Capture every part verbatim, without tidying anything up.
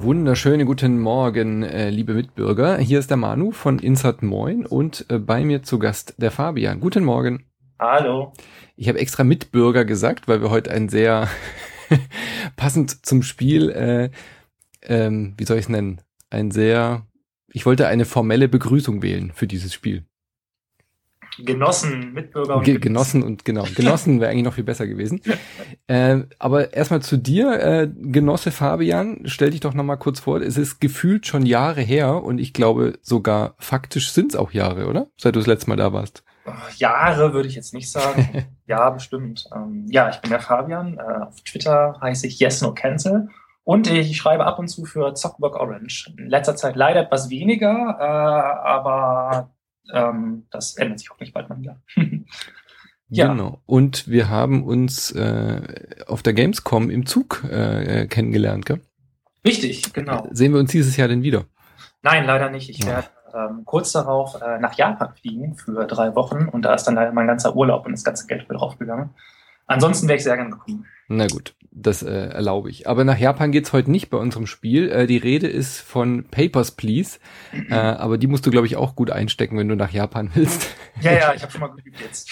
Wunderschönen guten Morgen, äh, liebe Mitbürger. Hier ist der Manu von Insert Moin und äh, bei mir zu Gast der Fabian. Guten Morgen. Hallo. Ich habe extra Mitbürger gesagt, weil wir heute ein sehr passend zum Spiel, äh, ähm, wie soll ich es nennen, ein sehr, ich wollte eine formelle Begrüßung wählen für dieses Spiel. Genossen, Mitbürger und Ge- Genossen und genau, Genossen wäre eigentlich noch viel besser gewesen. äh, aber erstmal zu dir, äh, Genosse Fabian, stell dich doch nochmal kurz vor. Es ist gefühlt schon Jahre her und ich glaube sogar faktisch sind es auch Jahre, oder? Seit du das letzte Mal da warst. Jahre würde ich jetzt nicht sagen. Ja, bestimmt. Ähm, ja, ich bin der Fabian. Äh, auf Twitter heiße ich Yes No Cancel und ich schreibe ab und zu für Zockbox Orange. In letzter Zeit leider etwas weniger, äh, aber Ähm, das ändert sich hoffentlich bald mal wieder. Ja. Genau. Und wir haben uns äh, auf der Gamescom im Zug äh, kennengelernt, gell? Richtig, genau. Sehen wir uns dieses Jahr denn wieder? Nein, leider nicht. Ich werde ähm, kurz darauf äh, nach Japan fliegen für drei Wochen und da ist dann leider mein ganzer Urlaub und das ganze Geld wieder draufgegangen. Ansonsten wäre ich sehr gerne gekommen. Na gut, das äh, erlaube ich. Aber nach Japan geht's heute nicht bei unserem Spiel. Äh, die Rede ist von Papers, Please. äh, aber die musst du, glaube ich, auch gut einstecken, wenn du nach Japan willst. Ja, ja, ich habe schon mal geübt jetzt.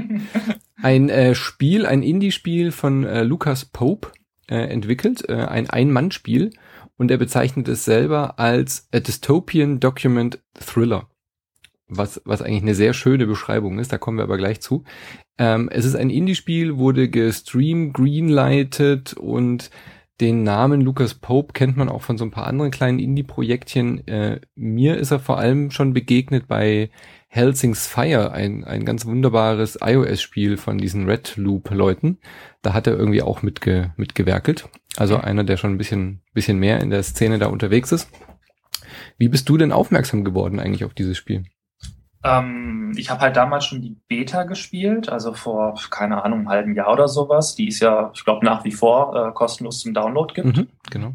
Ein äh, Spiel, ein Indie-Spiel von äh, Lucas Pope äh, entwickelt, äh, ein Ein-Mann-Spiel. Und er bezeichnet es selber als a Dystopian Document Thriller. Was, was eigentlich eine sehr schöne Beschreibung ist, da kommen wir aber gleich zu. Ähm, es ist ein Indie-Spiel, wurde gestreamt, greenlightet und den Namen Lucas Pope kennt man auch von so ein paar anderen kleinen Indie-Projektchen. Äh, mir ist er vor allem schon begegnet bei Hellsing's Fire, ein, ein ganz wunderbares iOS-Spiel von diesen Red Loop-Leuten. Da hat er irgendwie auch mitge, mitgewerkelt. Also einer, der schon ein bisschen, bisschen mehr in der Szene da unterwegs ist. Wie bist du denn aufmerksam geworden eigentlich auf dieses Spiel? Ähm, ich habe halt damals schon die Beta gespielt, also vor, keine Ahnung, einem halben Jahr oder sowas. Die ist ja, ich glaube, nach wie vor äh, kostenlos zum Download gibt. Mhm, genau.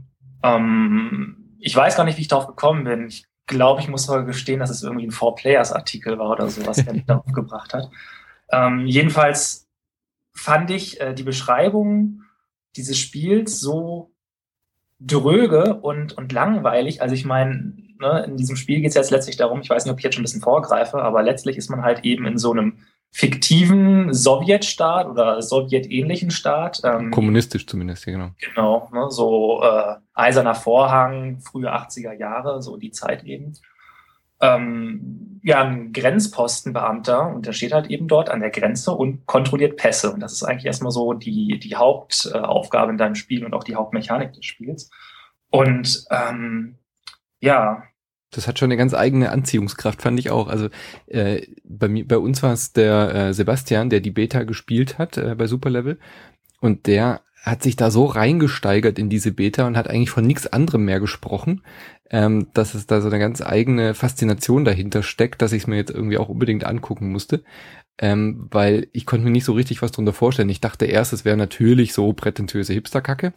Ähm, ich weiß gar nicht, wie ich darauf gekommen bin. Ich glaube, ich muss sogar gestehen, dass es irgendwie ein Four-Players-Artikel war oder sowas, der mich darauf gebracht hat. Ähm, jedenfalls fand ich äh, die Beschreibung dieses Spiels so dröge und, und langweilig. Also ich meine, ne, in diesem Spiel geht es jetzt letztlich darum, ich weiß nicht, ob ich jetzt schon ein bisschen vorgreife, aber letztlich ist man halt eben in so einem fiktiven Sowjetstaat oder sowjetähnlichen Staat. Ähm, Kommunistisch zumindest, ja, genau. Genau, ne, so äh, eiserner Vorhang, frühe achtziger Jahre, so die Zeit eben. Ähm, ja, ein Grenzpostenbeamter und der steht halt eben dort an der Grenze und kontrolliert Pässe. Und das ist eigentlich erstmal so die, die Hauptaufgabe in deinem Spiel und auch die Hauptmechanik des Spiels. Und ähm, ja. Das hat schon eine ganz eigene Anziehungskraft, fand ich auch. Also äh, bei mir, bei uns war es der äh, Sebastian, der die Beta gespielt hat äh, bei Superlevel. Und der hat sich da so reingesteigert in diese Beta und hat eigentlich von nichts anderem mehr gesprochen, ähm, dass es da so eine ganz eigene Faszination dahinter steckt, dass ich es mir jetzt irgendwie auch unbedingt angucken musste, ähm, weil ich konnte mir nicht so richtig was drunter vorstellen. Ich dachte erst, es wäre natürlich so prätentiöse Hipsterkacke.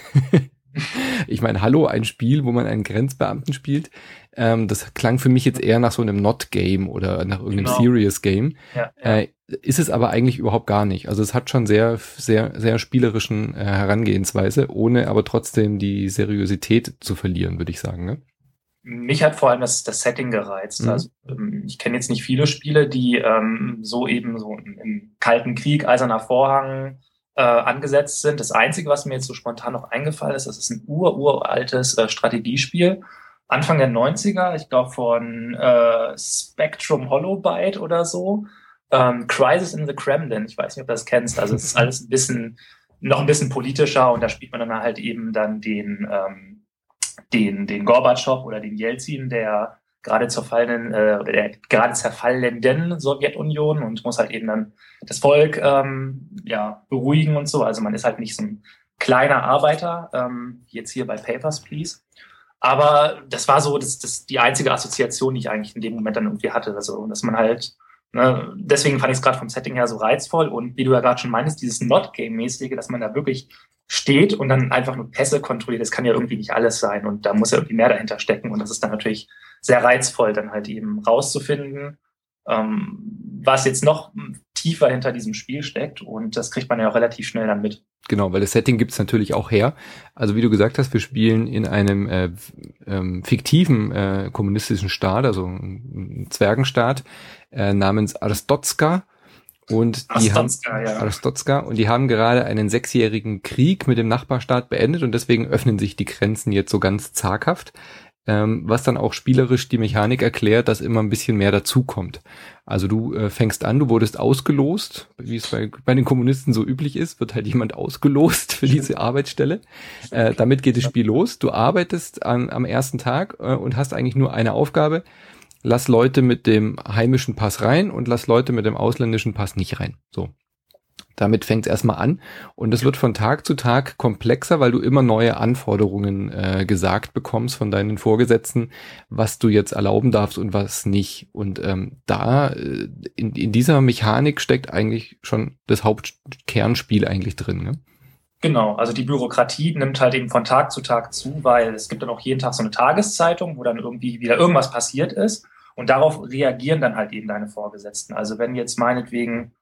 Ich meine, hallo, ein Spiel, wo man einen Grenzbeamten spielt. Ähm, das klang für mich jetzt eher nach so einem Not-Game oder nach irgendeinem Genau. Serious-Game. Ja, ja. Äh, ist es aber eigentlich überhaupt gar nicht. Also es hat schon sehr, sehr, sehr spielerischen äh, Herangehensweise, ohne aber trotzdem die Seriosität zu verlieren, würde ich sagen. Ne? Mich hat vor allem das, das Setting gereizt. Mhm. Also ähm, ich kenne jetzt nicht viele Spiele, die ähm, so eben so im, im Kalten Krieg, Eiserner Vorhang äh, angesetzt sind. Das Einzige, was mir jetzt so spontan noch eingefallen ist, das ist ein ur-uraltes äh, Strategiespiel. Anfang der neunziger, ich glaube von äh, Spectrum Holobyte oder so. Ähm, Crisis in the Kremlin, ich weiß nicht, ob du das kennst. Also es ist alles ein bisschen, noch ein bisschen politischer und da spielt man dann halt eben dann den, ähm, den, den Gorbatschow oder den Jelzin, der gerade zerfallenen, äh, oder der gerade zerfallenden Sowjetunion und muss halt eben dann das Volk ähm, ja beruhigen und so. Also man ist halt nicht so ein kleiner Arbeiter, ähm, jetzt hier bei Papers, Please. Aber das war so das, das die einzige Assoziation, die ich eigentlich in dem Moment dann irgendwie hatte. Also, dass man halt, ne, deswegen fand ich es gerade vom Setting her so reizvoll. Und wie du ja gerade schon meinst, dieses Not-Game-mäßige, dass man da wirklich steht und dann einfach nur Pässe kontrolliert, das kann ja irgendwie nicht alles sein. Und da muss ja irgendwie mehr dahinter stecken. Und das ist dann natürlich sehr reizvoll, dann halt eben rauszufinden, ähm, was jetzt noch tiefer hinter diesem Spiel steckt. Und das kriegt man ja auch relativ schnell dann mit. Genau, weil das Setting gibt's natürlich auch her. Also wie du gesagt hast, wir spielen in einem äh, ähm, fiktiven äh, kommunistischen Staat, also einem Zwergenstaat äh, namens Arstotzka. Und die Arstotzka, haben ja. Arstotzka und die haben gerade einen sechsjährigen Krieg mit dem Nachbarstaat beendet und deswegen öffnen sich die Grenzen jetzt so ganz zaghaft, ähm, was dann auch spielerisch die Mechanik erklärt, dass immer ein bisschen mehr dazukommt. Also du äh, fängst an, du wurdest ausgelost, wie es bei, bei den Kommunisten so üblich ist, wird halt jemand ausgelost für diese Arbeitsstelle. Äh, damit geht das Spiel los. Du arbeitest an, am ersten Tag äh, und hast eigentlich nur eine Aufgabe: Lass Leute mit dem heimischen Pass rein und lass Leute mit dem ausländischen Pass nicht rein. So. Damit fängt es erstmal an und es wird von Tag zu Tag komplexer, weil du immer neue Anforderungen äh, gesagt bekommst von deinen Vorgesetzten, was du jetzt erlauben darfst und was nicht. Und ähm, da äh, in, in dieser Mechanik steckt eigentlich schon das Hauptkernspiel eigentlich drin, ne? Genau, also die Bürokratie nimmt halt eben von Tag zu Tag zu, weil es gibt dann auch jeden Tag so eine Tageszeitung, wo dann irgendwie wieder irgendwas passiert ist und darauf reagieren dann halt eben deine Vorgesetzten. Also wenn jetzt meinetwegen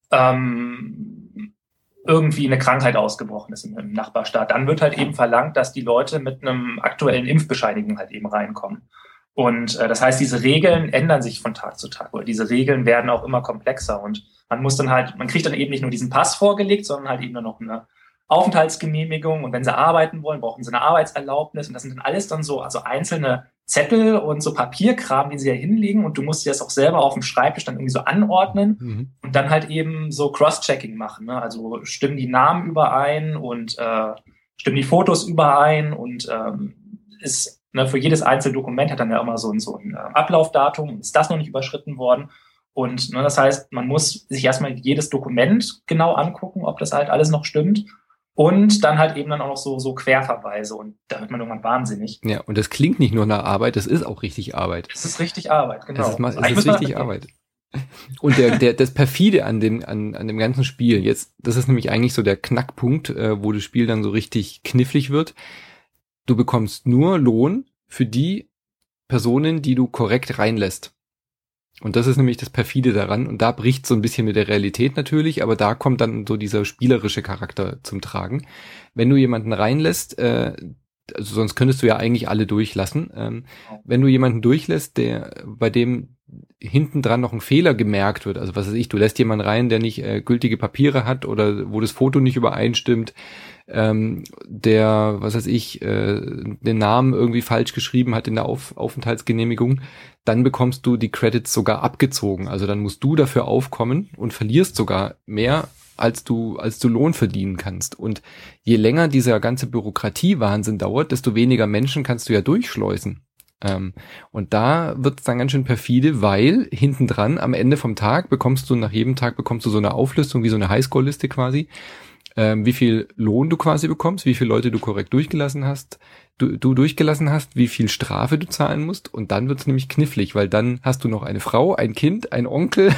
ähm, irgendwie eine Krankheit ausgebrochen ist im, im Nachbarstaat, dann wird halt eben verlangt, dass die Leute mit einem aktuellen Impfbescheinigung halt eben reinkommen. Und äh, das heißt, diese Regeln ändern sich von Tag zu Tag oder diese Regeln werden auch immer komplexer und man muss dann halt, man kriegt dann eben nicht nur diesen Pass vorgelegt, sondern halt eben nur noch eine Aufenthaltsgenehmigung und wenn sie arbeiten wollen, brauchen sie eine Arbeitserlaubnis und das sind dann alles dann so, also einzelne Zettel und so Papierkram, die sie ja hinlegen und du musst dir das auch selber auf dem Schreibtisch dann irgendwie so anordnen mhm. und dann halt eben so Cross-Checking machen, ne? Also stimmen die Namen überein und äh, stimmen die Fotos überein und ähm, ist, ne, für jedes einzelne Dokument hat dann ja immer so ein, so ein äh, Ablaufdatum, ist das noch nicht überschritten worden. Und ne, das heißt, man muss sich erstmal jedes Dokument genau angucken, ob das halt alles noch stimmt. Und dann halt eben dann auch noch so, so Querverweise und da wird man irgendwann wahnsinnig. Ja, und das klingt nicht nur nach Arbeit, das ist auch richtig Arbeit. Das ist richtig Arbeit, genau. Das ist, also es ist richtig Arbeit. Und der, der, das Perfide an dem, an, an dem ganzen Spiel, jetzt, das ist nämlich eigentlich so der Knackpunkt, äh, wo das Spiel dann so richtig knifflig wird. Du bekommst nur Lohn für die Personen, die du korrekt reinlässt. Und das ist nämlich das Perfide daran. Und da bricht so ein bisschen mit der Realität natürlich, aber da kommt dann so dieser spielerische Charakter zum Tragen. Wenn du jemanden reinlässt, äh, also sonst könntest du ja eigentlich alle durchlassen. Ähm, wenn du jemanden durchlässt, der, bei dem hinten dran noch ein Fehler gemerkt wird, also was weiß ich, du lässt jemanden rein, der nicht äh, gültige Papiere hat oder wo das Foto nicht übereinstimmt, ähm, der, was weiß ich, äh, den Namen irgendwie falsch geschrieben hat in der Auf- Aufenthaltsgenehmigung, dann bekommst du die Credits sogar abgezogen. Also dann musst du dafür aufkommen und verlierst sogar mehr, als du, als du Lohn verdienen kannst. Und je länger dieser ganze Bürokratiewahnsinn dauert, desto weniger Menschen kannst du ja durchschleusen. Ähm, und da wird's dann ganz schön perfide, weil hinten dran am Ende vom Tag bekommst du, nach jedem Tag bekommst du so eine Auflistung, wie so eine Highscore-Liste quasi, ähm, wie viel Lohn du quasi bekommst, wie viele Leute du korrekt durchgelassen hast, du, du durchgelassen hast, wie viel Strafe du zahlen musst. Und dann wird's nämlich knifflig, weil dann hast du noch eine Frau, ein Kind, ein Onkel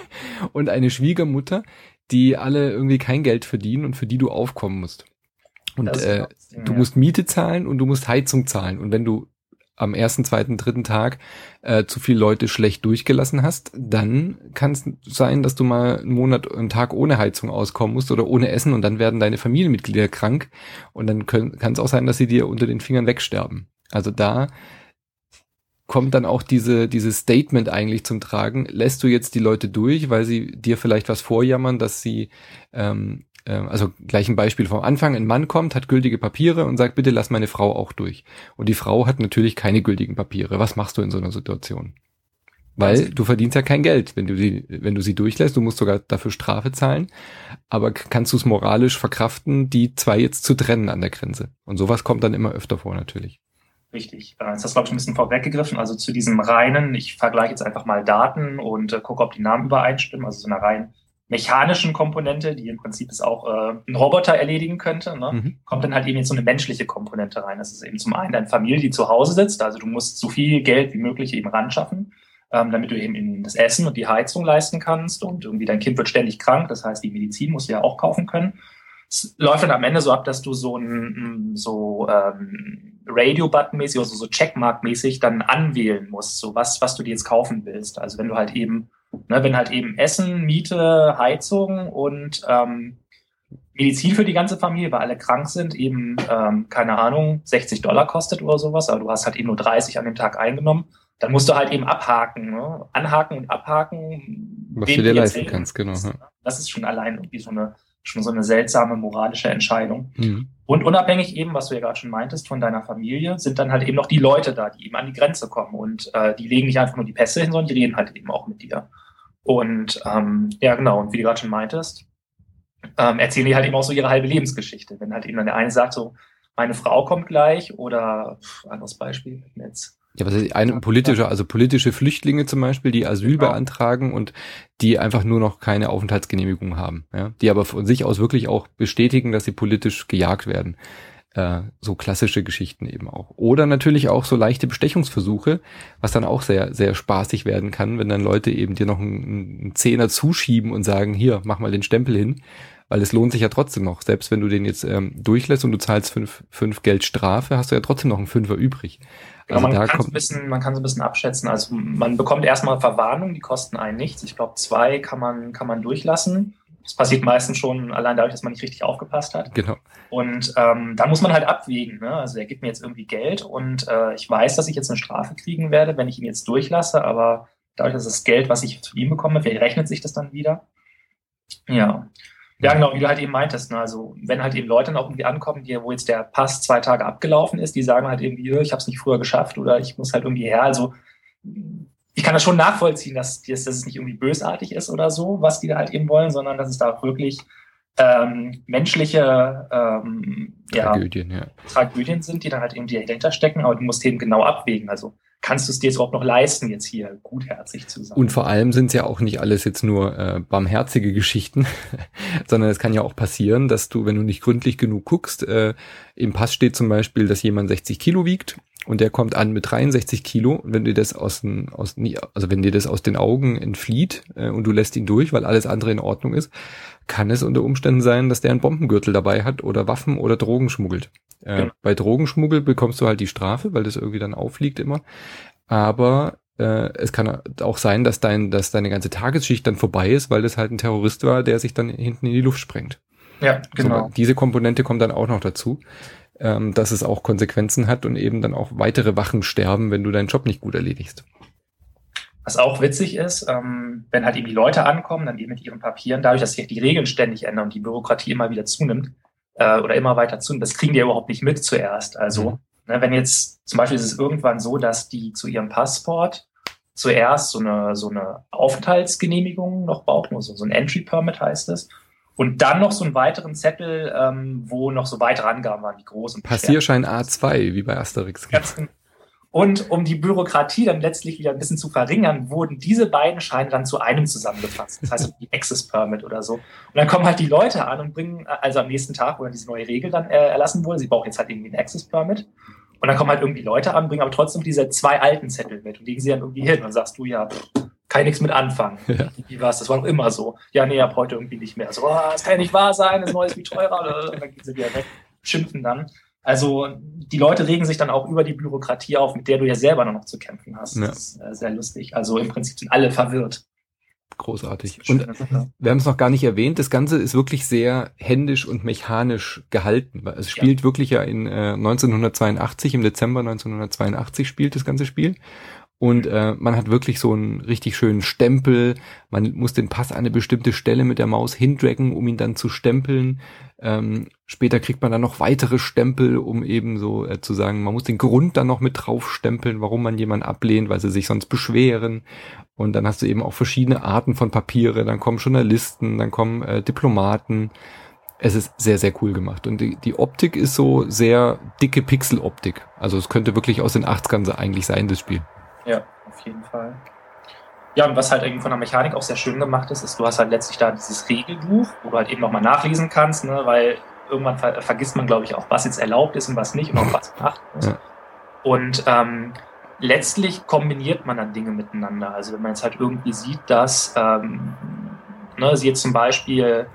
und eine Schwiegermutter, die alle irgendwie kein Geld verdienen und für die du aufkommen musst. Und äh, Ding, du ja. musst Miete zahlen und du musst Heizung zahlen. Und wenn du am ersten, zweiten, dritten Tag äh, zu viele Leute schlecht durchgelassen hast, dann kann es sein, dass du mal einen Monat, einen Tag ohne Heizung auskommen musst oder ohne Essen und dann werden deine Familienmitglieder krank und dann kann es auch sein, dass sie dir unter den Fingern wegsterben. Also da kommt dann auch diese dieses Statement eigentlich zum Tragen. Lässt du jetzt die Leute durch, weil sie dir vielleicht was vorjammern, dass sie ähm, also gleich ein Beispiel vom Anfang, ein Mann kommt, hat gültige Papiere und sagt, bitte lass meine Frau auch durch. Und die Frau hat natürlich keine gültigen Papiere. Was machst du in so einer Situation? Weil du verdienst ja kein Geld, wenn du sie, wenn du sie durchlässt. Du musst sogar dafür Strafe zahlen. Aber kannst du es moralisch verkraften, die zwei jetzt zu trennen an der Grenze? Und sowas kommt dann immer öfter vor natürlich. Richtig. Jetzt hast du, glaube ich, ein bisschen vorweggegriffen. Also zu diesem reinen, ich vergleiche jetzt einfach mal Daten und äh, gucke, ob die Namen übereinstimmen. Also so einer rein mechanischen Komponente, die im Prinzip es auch äh, ein Roboter erledigen könnte, ne? Mhm. Kommt dann halt eben jetzt so eine menschliche Komponente rein. Das ist eben zum einen deine Familie, die zu Hause sitzt, also du musst so viel Geld wie möglich eben ran schaffen, ähm, damit du eben das Essen und die Heizung leisten kannst und irgendwie dein Kind wird ständig krank, das heißt, die Medizin musst du ja auch kaufen können. Es läuft dann am Ende so ab, dass du so ein so ähm, Radio-Button-mäßig, also so Checkmark-mäßig dann anwählen musst, so was, was du dir jetzt kaufen willst. Also wenn du halt eben Ne, wenn halt eben Essen, Miete, Heizung und ähm, Medizin für die ganze Familie, weil alle krank sind, eben, ähm, keine Ahnung, sechzig Dollar kostet oder sowas, aber du hast halt eben nur dreißig an dem Tag eingenommen, dann musst du halt eben abhaken, ne? Anhaken und abhaken, Was du dir leisten kannst, genau. Ja. Das ist schon allein irgendwie so eine, schon so eine seltsame moralische Entscheidung. Mhm. Und unabhängig eben, was du ja gerade schon meintest, von deiner Familie, sind dann halt eben noch die Leute da, die eben an die Grenze kommen und äh, die legen nicht einfach nur die Pässe hin, sondern die reden halt eben auch mit dir. Und ähm, ja, genau, und wie du gerade schon meintest, ähm, erzählen die halt eben auch so ihre halbe Lebensgeschichte. Wenn halt eben dann der eine sagt so, meine Frau kommt gleich oder pff, anderes Beispiel jetzt. Ja, was ist eine politische, also politische Flüchtlinge zum Beispiel, die Asyl Genau. beantragen und die einfach nur noch keine Aufenthaltsgenehmigung haben, ja, die aber von sich aus wirklich auch bestätigen, dass sie politisch gejagt werden. Äh, so klassische Geschichten eben auch. Oder natürlich auch so leichte Bestechungsversuche, was dann auch sehr, sehr spaßig werden kann, wenn dann Leute eben dir noch einen, einen Zehner zuschieben und sagen, hier, mach mal den Stempel hin, weil es lohnt sich ja trotzdem noch. Selbst wenn du den jetzt ähm, durchlässt und du zahlst fünf, fünf Geld Strafe, hast du ja trotzdem noch einen Fünfer übrig. Genau, Also man, da kann so kommt ein bisschen, man kann so ein bisschen abschätzen. Also man bekommt erstmal Verwarnungen, die kosten einen nichts. Ich glaube, zwei kann man, kann man durchlassen. Das passiert meistens schon allein dadurch, dass man nicht richtig aufgepasst hat. Genau. Und ähm, da muss man halt abwägen. Ne? Also er gibt mir jetzt irgendwie Geld und äh, ich weiß, dass ich jetzt eine Strafe kriegen werde, wenn ich ihn jetzt durchlasse, aber dadurch, dass das Geld, was ich zu ihm bekomme, vielleicht rechnet sich das dann wieder. Ja. Ja, genau, wie du halt eben meintest. Ne? Also wenn halt eben Leute noch irgendwie ankommen, die, wo jetzt der Pass zwei Tage abgelaufen ist, die sagen halt irgendwie, ich habe es nicht früher geschafft oder ich muss halt irgendwie her. Also ich kann das schon nachvollziehen, dass, dass es nicht irgendwie bösartig ist oder so, was die da halt eben wollen, sondern dass es da auch wirklich ähm, menschliche ähm, Tragödien, ja, ja. Tragödien sind, die dann halt eben dahinter stecken, aber du musst eben genau abwägen. Also kannst du es dir jetzt überhaupt noch leisten, jetzt hier gutherzig zu sein? Und vor allem sind es ja auch nicht alles jetzt nur äh, barmherzige Geschichten, sondern es kann ja auch passieren, dass du, wenn du nicht gründlich genug guckst, äh, im Pass steht zum Beispiel, dass jemand sechzig Kilo wiegt und der kommt an mit dreiundsechzig Kilo und wenn dir das aus den, aus, also wenn dir das aus den Augen entflieht äh, und du lässt ihn durch, weil alles andere in Ordnung ist, kann es unter Umständen sein, dass der einen Bombengürtel dabei hat oder Waffen oder Drogen schmuggelt. Äh, Genau. Bei Drogenschmuggel bekommst du halt die Strafe, weil das irgendwie dann auffliegt immer. Aber äh, es kann auch sein, dass dein, dass deine ganze Tagesschicht dann vorbei ist, weil das halt ein Terrorist war, der sich dann hinten in die Luft sprengt. Ja, genau. So, diese Komponente kommt dann auch noch dazu, ähm, dass es auch Konsequenzen hat und eben dann auch weitere Wachen sterben, wenn du deinen Job nicht gut erledigst. Was auch witzig ist, ähm, wenn halt eben die Leute ankommen, dann eben mit ihren Papieren, dadurch, dass sich die Regeln ständig ändern und die Bürokratie immer wieder zunimmt äh, oder immer weiter zunimmt, das kriegen die ja überhaupt nicht mit zuerst. Also Mhm. ne, wenn jetzt zum Beispiel ist es irgendwann so, dass die zu ihrem Passport zuerst so eine so eine Aufenthaltsgenehmigung noch brauchen, also so ein Entry Permit heißt es, und dann noch so einen weiteren Zettel, ähm, wo noch so weitere Angaben waren, wie groß und wie schwer. Passierschein A zwei, wie bei Asterix. Ganz genau. Und um die Bürokratie dann letztlich wieder ein bisschen zu verringern, wurden diese beiden Scheine dann zu einem zusammengefasst. Das heißt, die Access Permit oder so. Und dann kommen halt die Leute an und bringen, also am nächsten Tag, wo dann diese neue Regel dann äh, erlassen wurde, sie brauchen jetzt halt irgendwie einen Access Permit. Und dann kommen halt irgendwie Leute an, bringen aber trotzdem diese zwei alten Zettel mit und legen sie dann irgendwie hin. Und dann sagst du, ja, kann ich nichts mit anfangen. Ja. Wie war's? Das war doch immer so. Ja, nee, ab heute irgendwie nicht mehr. So, oh, das kann ja nicht wahr sein, das Neue ist viel teurer. Und dann gehen sie wieder weg, schimpfen dann. Also die Leute regen sich dann auch über die Bürokratie auf, mit der du ja selber noch zu kämpfen hast. Ja. Das ist äh, sehr lustig. Also im Prinzip sind alle verwirrt. Großartig. Schöne Und Sache. wir haben es noch gar nicht erwähnt, das Ganze ist wirklich sehr händisch und mechanisch gehalten. Es spielt ja. wirklich ja in äh, neunzehnhundertzweiundachtzig, im Dezember neunzehnhundertzweiundachtzig spielt das ganze Spiel. Und äh, man hat wirklich so einen richtig schönen Stempel. Man muss den Pass an eine bestimmte Stelle mit der Maus hindraggen, um ihn dann zu stempeln. Ähm, später kriegt man dann noch weitere Stempel, um eben so äh, zu sagen, man muss den Grund dann noch mit drauf stempeln, warum man jemanden ablehnt, weil sie sich sonst beschweren. Und dann hast du eben auch verschiedene Arten von Papiere. Dann kommen Journalisten, dann kommen äh, Diplomaten. Es ist sehr, sehr cool gemacht. Und die, die Optik ist so sehr dicke Pixeloptik. Also es könnte wirklich aus den achtzigern eigentlich sein, das Spiel. Ja, auf jeden Fall. Ja, und was halt irgendwie von der Mechanik auch sehr schön gemacht ist, ist, du hast halt letztlich da dieses Regelbuch, wo du halt eben nochmal nachlesen kannst, ne, weil irgendwann ver- vergisst man, glaube ich, auch, was jetzt erlaubt ist und was nicht und auch was beachten muss. Ja. Und ähm, letztlich kombiniert man dann Dinge miteinander. Also wenn man jetzt halt irgendwie sieht, dass ähm, ne, sie jetzt zum Beispiel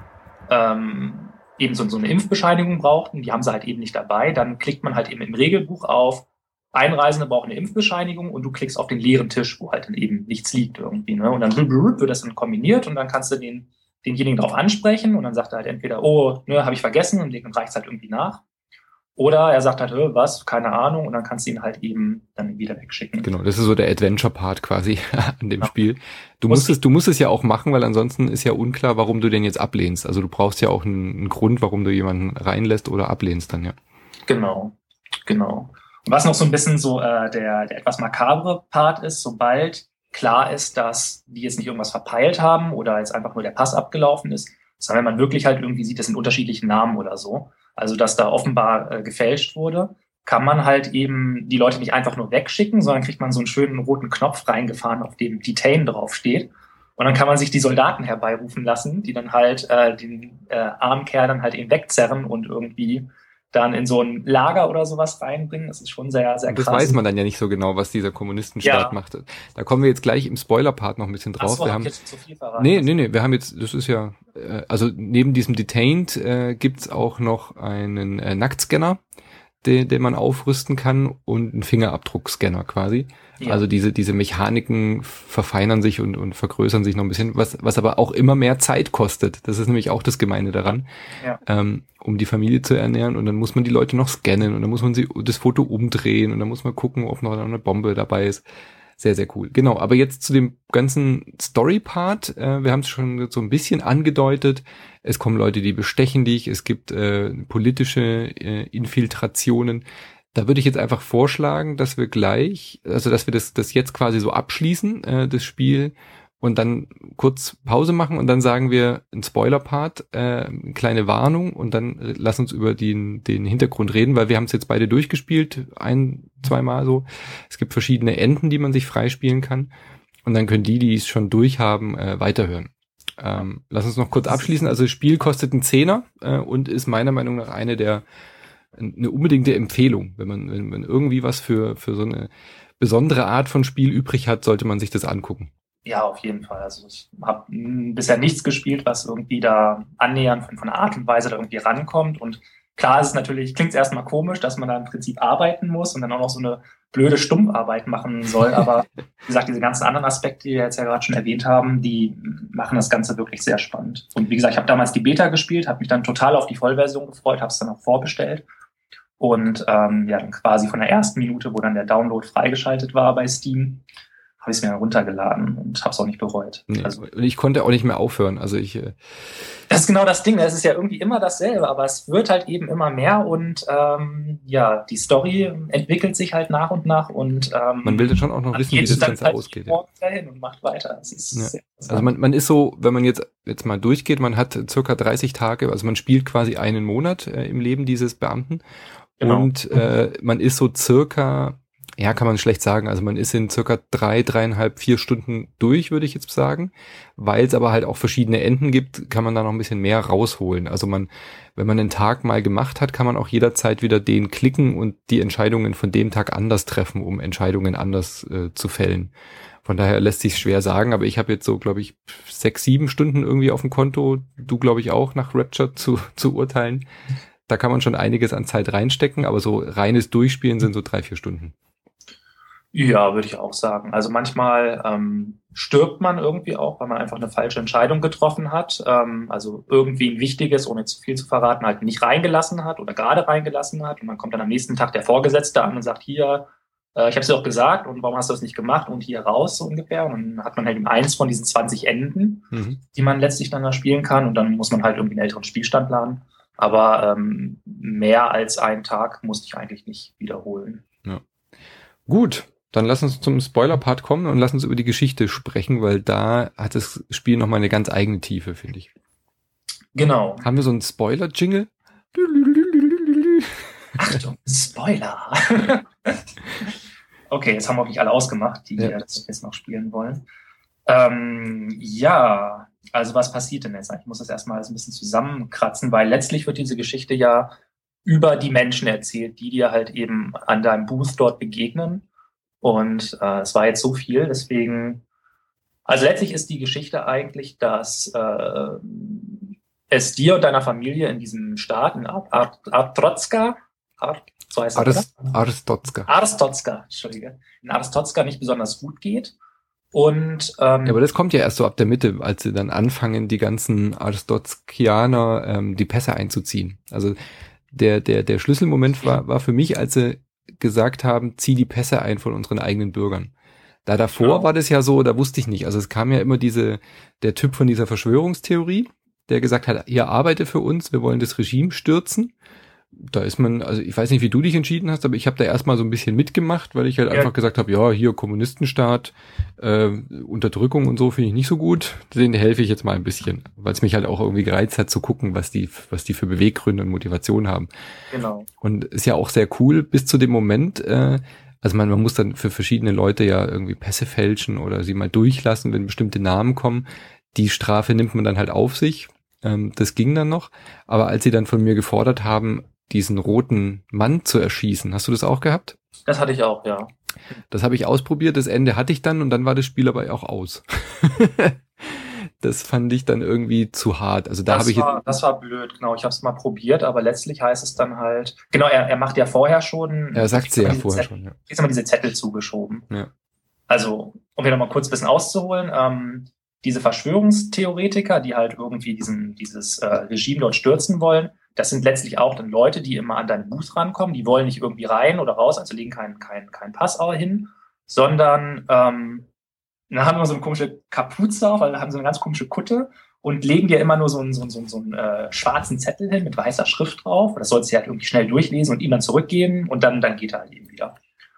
ähm, eben so, so eine Impfbescheinigung brauchten, die haben sie halt eben nicht dabei, dann klickt man halt eben im Regelbuch auf, Einreisende brauchen eine Impfbescheinigung und du klickst auf den leeren Tisch, wo halt dann eben nichts liegt irgendwie. Ne? Und dann wird das dann kombiniert und dann kannst du den, denjenigen darauf ansprechen und dann sagt er halt entweder, oh, ne, habe ich vergessen und dann reicht es halt irgendwie nach. Oder er sagt halt, was, keine Ahnung, und dann kannst du ihn halt eben dann wieder wegschicken. Genau, das ist so der Adventure-Part quasi an dem ja. Spiel. Du musst es, du musst es ja auch machen, weil ansonsten ist ja unklar, warum du den jetzt ablehnst. Also du brauchst ja auch einen, einen Grund, warum du jemanden reinlässt oder ablehnst dann, ja. Genau, genau. Und was noch so ein bisschen so äh, der, der etwas makabre Part ist, sobald klar ist, dass die jetzt nicht irgendwas verpeilt haben oder jetzt einfach nur der Pass abgelaufen ist, sondern wenn man wirklich halt irgendwie sieht, das sind unterschiedliche Namen oder so, also dass da offenbar äh, gefälscht wurde, kann man halt eben die Leute nicht einfach nur wegschicken, sondern kriegt man so einen schönen roten Knopf reingefahren, auf dem Detain draufsteht. Und dann kann man sich die Soldaten herbeirufen lassen, die dann halt äh, den äh, armen Kerl dann halt eben wegzerren und irgendwie dann in so ein Lager oder sowas reinbringen. Das ist schon sehr, sehr krass. Das weiß man dann ja nicht so genau, was dieser Kommunistenstaat ja. macht. Da kommen wir jetzt gleich im Spoiler-Part noch ein bisschen drauf. Ach so, wir hab haben ich jetzt zu viel verraten. Nee, nee, nee, wir haben jetzt, das ist ja, äh, also neben diesem Detained äh, gibt's auch noch einen äh, Nacktscanner, den, den man aufrüsten kann und einen Fingerabdruckscanner quasi. Ja. Also diese diese Mechaniken verfeinern sich und und vergrößern sich noch ein bisschen, was was aber auch immer mehr Zeit kostet. Das ist nämlich auch das Gemeine daran, ja. ähm, um die Familie zu ernähren. Und dann muss man die Leute noch scannen und dann muss man sie das Foto umdrehen und dann muss man gucken, ob noch eine Bombe dabei ist. Sehr, sehr cool. Genau, aber jetzt zu dem ganzen Story-Part. Äh, wir haben es schon so ein bisschen angedeutet. Es kommen Leute, die bestechen dich. Es gibt äh, politische äh, Infiltrationen. Da würde ich jetzt einfach vorschlagen, dass wir gleich, also dass wir das, das jetzt quasi so abschließen, äh, das Spiel, und dann kurz Pause machen und dann sagen wir ein Spoiler-Part, äh, eine kleine Warnung und dann lass uns über den, den Hintergrund reden, weil wir haben es jetzt beide durchgespielt, ein, zweimal so. Es gibt verschiedene Enden, die man sich freispielen kann und dann können die, die es schon durchhaben, äh, weiterhören. Ähm, lass uns noch kurz abschließen. Also das Spiel kostet einen Zehner äh, und ist meiner Meinung nach eine der eine unbedingte Empfehlung. Wenn man, wenn man irgendwie was für, für so eine besondere Art von Spiel übrig hat, sollte man sich das angucken. Ja, auf jeden Fall. Also ich habe bisher nichts gespielt, was irgendwie da annähernd von, von der Art und Weise da irgendwie rankommt. Und klar ist es natürlich, klingt es erstmal komisch, dass man da im Prinzip arbeiten muss und dann auch noch so eine blöde Stumpfarbeit machen soll. Aber wie gesagt, diese ganzen anderen Aspekte, die wir jetzt ja gerade schon erwähnt haben, die machen das Ganze wirklich sehr spannend. Und wie gesagt, ich habe damals die Beta gespielt, habe mich dann total auf die Vollversion gefreut, habe es dann auch vorbestellt. Und ähm, ja, dann quasi von der ersten Minute, wo dann der Download freigeschaltet war bei Steam, habe ich es mir runtergeladen und habe es auch nicht bereut. Nee, also ich konnte auch nicht mehr aufhören. Also ich. Äh das ist genau das Ding. Es ist ja irgendwie immer dasselbe, aber es wird halt eben immer mehr und ähm, ja, die Story entwickelt sich halt nach und nach und ähm, man will dann schon auch noch wissen, wie das Ganze halt ausgeht. Ja. Dahin und macht weiter. Das ist ja. sehr also man, man ist so, wenn man jetzt jetzt mal durchgeht, man hat circa dreißig Tage, also man spielt quasi einen Monat äh, im Leben dieses Beamten genau. und äh, man ist so circa Ja, kann man schlecht sagen. Also man ist in circa drei, dreieinhalb, vier Stunden durch, würde ich jetzt sagen. Weil es aber halt auch verschiedene Enden gibt, kann man da noch ein bisschen mehr rausholen. Also man, wenn man einen Tag mal gemacht hat, kann man auch jederzeit wieder den klicken und die Entscheidungen von dem Tag anders treffen, um Entscheidungen anders äh, zu fällen. Von daher lässt sich schwer sagen, aber ich habe jetzt so, glaube ich, sechs, sieben Stunden irgendwie auf dem Konto. Du, glaube ich, auch nach Rapture zu, zu urteilen. Da kann man schon einiges an Zeit reinstecken, aber so reines Durchspielen sind so drei, vier Stunden. Ja, würde ich auch sagen. Also manchmal ähm, stirbt man irgendwie auch, weil man einfach eine falsche Entscheidung getroffen hat. Ähm, also irgendwie ein Wichtiges, ohne zu viel zu verraten, halt nicht reingelassen hat oder gerade reingelassen hat. Und dann kommt dann am nächsten Tag der Vorgesetzte an und sagt, hier, äh, ich habe es dir auch gesagt und warum hast du das nicht gemacht und hier raus so ungefähr. Und dann hat man halt eben eins von diesen zwanzig Enden, mhm. die man letztlich dann da spielen kann. Und dann muss man halt irgendwie einen älteren Spielstand laden. Aber ähm, mehr als einen Tag musste ich eigentlich nicht wiederholen. Ja. Gut. Dann lass uns zum Spoiler-Part kommen und lass uns über die Geschichte sprechen, weil da hat das Spiel nochmal eine ganz eigene Tiefe, finde ich. Genau. Haben wir so einen Spoiler-Jingle? Achtung, Spoiler! Okay, jetzt haben wir wirklich alle ausgemacht, die ja. das jetzt noch spielen wollen. Ähm, ja, also was passiert denn jetzt? Ich muss das erstmal alles ein bisschen zusammenkratzen, weil letztlich wird diese Geschichte ja über die Menschen erzählt, die dir halt eben an deinem Booth dort begegnen. Und äh, es war jetzt so viel, deswegen, also letztlich ist die Geschichte eigentlich, dass äh, es dir und deiner Familie in diesem Staat, in Artrotska, so heißt Arist- das, Arstotzka. Arstotzka, Entschuldige. In Arstotzka nicht besonders gut geht. Und ähm, ja, aber das kommt ja erst so ab der Mitte, als sie dann anfangen, die ganzen Arstotzkianer ähm, die Pässe einzuziehen. Also der der der Schlüsselmoment war war für mich, als sie gesagt haben, zieh die Pässe ein von unseren eigenen Bürgern. Da davor genau. war das ja so, da wusste ich nicht. Also es kam ja immer diese der Typ von dieser Verschwörungstheorie, der gesagt hat, ihr arbeitet für uns, wir wollen das Regime stürzen. Da ist man, also ich weiß nicht, wie du dich entschieden hast, aber ich habe da erstmal so ein bisschen mitgemacht, weil ich halt ja. einfach gesagt habe, ja, hier Kommunistenstaat, äh, Unterdrückung und so finde ich nicht so gut. Denen helfe ich jetzt mal ein bisschen, weil es mich halt auch irgendwie gereizt hat zu gucken, was die, was die für Beweggründe und Motivation haben. Genau. Und ist ja auch sehr cool bis zu dem Moment, äh, also man, man muss dann für verschiedene Leute ja irgendwie Pässe fälschen oder sie mal durchlassen, wenn bestimmte Namen kommen. Die Strafe nimmt man dann halt auf sich. Ähm, das ging dann noch. Aber als sie dann von mir gefordert haben, diesen roten Mann zu erschießen. Hast du das auch gehabt? Das hatte ich auch, ja. Das habe ich ausprobiert, das Ende hatte ich dann und dann war das Spiel aber auch aus. Das fand ich dann irgendwie zu hart. Also da habe ich war, das war blöd, genau. Ich habe es mal probiert, aber letztlich heißt es dann halt, genau, er, er macht ja vorher schon. Er sagt sie ja vorher Zettel, schon, ja. Kriegst immer diese Zettel zugeschoben. Ja. Also, um wieder mal kurz ein bisschen auszuholen, ähm, diese Verschwörungstheoretiker, die halt irgendwie diesen, dieses äh, Regime dort stürzen wollen, das sind letztlich auch dann Leute, die immer an deinen Booth rankommen. Die wollen nicht irgendwie rein oder raus, also legen keinen keinen keinen Pass hin, sondern ähm, dann haben wir so eine komische Kapuze auf, also haben so eine ganz komische Kutte und legen dir immer nur so einen, so einen, so einen, so einen äh, schwarzen Zettel hin mit weißer Schrift drauf. Das sollst du halt irgendwie schnell durchlesen und ihm dann zurückgeben und dann, dann geht er halt eben wieder.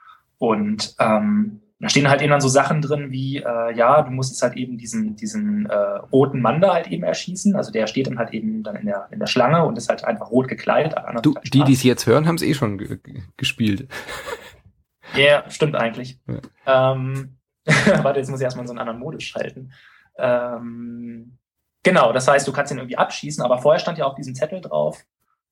Und ähm, da stehen halt eben dann so Sachen drin wie, äh, ja, du musst jetzt halt eben diesen, diesen äh, roten Mann da halt eben erschießen. Also der steht dann halt eben dann in der, in der Schlange und ist halt einfach rot gekleidet. Du, die, die es jetzt hören, haben es eh schon g- g- gespielt. Ja, yeah, stimmt eigentlich. Ja. Ähm, warte, jetzt muss ich erstmal in so einen anderen Modus schalten. Ähm, genau, das heißt, du kannst ihn irgendwie abschießen, aber vorher stand ja auf diesem Zettel drauf,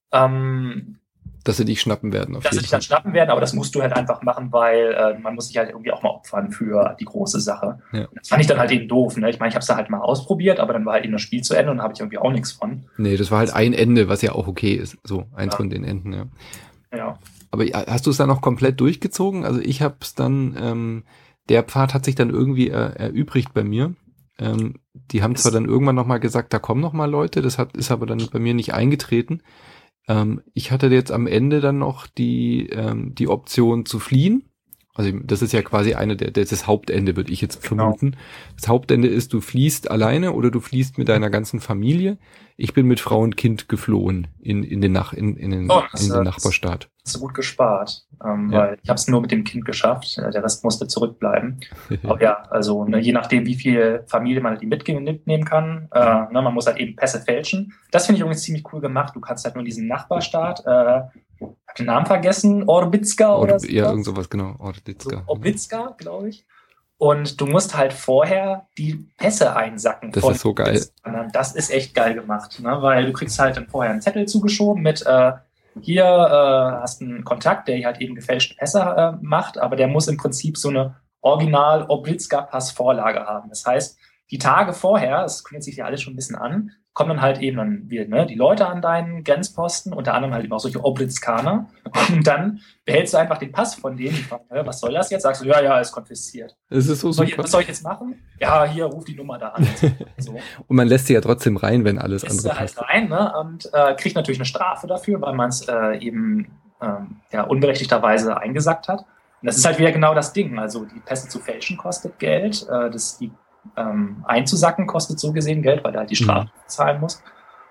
ähm, dass sie dich schnappen werden. Auf dass sie dich dann schnappen werden, aber das musst du halt einfach machen, weil äh, man muss sich halt irgendwie auch mal opfern für die große Sache. Ja. Das fand ich dann halt eben doof. Ne? Ich meine, ich habe es da halt mal ausprobiert, aber dann war halt eben das Spiel zu Ende und da habe ich irgendwie auch nichts von. Nee, das war halt ein Ende, was ja auch okay ist. So, eins ja. von den Enden, ja. Ja. Aber hast du es dann noch komplett durchgezogen? Also ich habe es dann, ähm, der Pfad hat sich dann irgendwie er, erübrigt bei mir. Ähm, die haben zwar dann irgendwann nochmal gesagt, da kommen nochmal Leute, das hat ist aber dann bei mir nicht eingetreten. Ähm, ich hatte jetzt am Ende dann noch die ähm, die Option zu fliehen. Also das ist ja quasi eine der, das Hauptende, würde ich jetzt vermuten. Genau. Das Hauptende ist, du fliehst alleine oder du fliehst mit deiner ganzen Familie. Ich bin mit Frau und Kind geflohen in in den Nach in, in den, oh, das, in den Nachbarstaat. Hast du gut gespart, ähm, ja. weil ich habe es nur mit dem Kind geschafft. Der Rest musste zurückbleiben. Aber ja, also ne, je nachdem, wie viel Familie man halt mitnehmen kann, äh, ne, man muss halt eben Pässe fälschen. Das finde ich übrigens ziemlich cool gemacht. Du kannst halt nur diesen Nachbarstaat, äh, hab den Namen vergessen, Orbitska Or, oder so. Ja, irgend sowas, genau, Orbitska. So, Orbitska, glaube ich. Und du musst halt vorher die Pässe einsacken. Das ist so geil. Das ist echt geil gemacht, ne? Weil du kriegst halt dann vorher einen Zettel zugeschoben mit, äh, hier äh, hast einen Kontakt, der halt eben gefälschte Pässe äh, macht, aber der muss im Prinzip so eine original Oblitska-Pass-Vorlage haben. Das heißt, die Tage vorher, das kündigt sich ja alles schon ein bisschen an, kommen dann halt eben dann wieder ne, die Leute an deinen Grenzposten, unter anderem halt eben auch solche Oblitzkaner. Und dann behältst du einfach den Pass von denen. Die fragen, was soll das jetzt? Sagst du, ja, ja, ist konfisziert. Es ist so was, soll super. Ich, was soll ich jetzt machen? Ja, hier, ruf die Nummer da an. So. Und man lässt sie ja trotzdem rein, wenn alles lässt andere passt. Halt rein, ne? Und äh, kriegt natürlich eine Strafe dafür, weil man es äh, eben ähm, ja, unberechtigterweise eingesackt hat. Und das ist halt wieder genau das Ding. Also die Pässe zu fälschen kostet Geld. Äh, das, die ähm, einzusacken kostet so gesehen Geld, weil du halt die Strafe mhm. zahlen musst.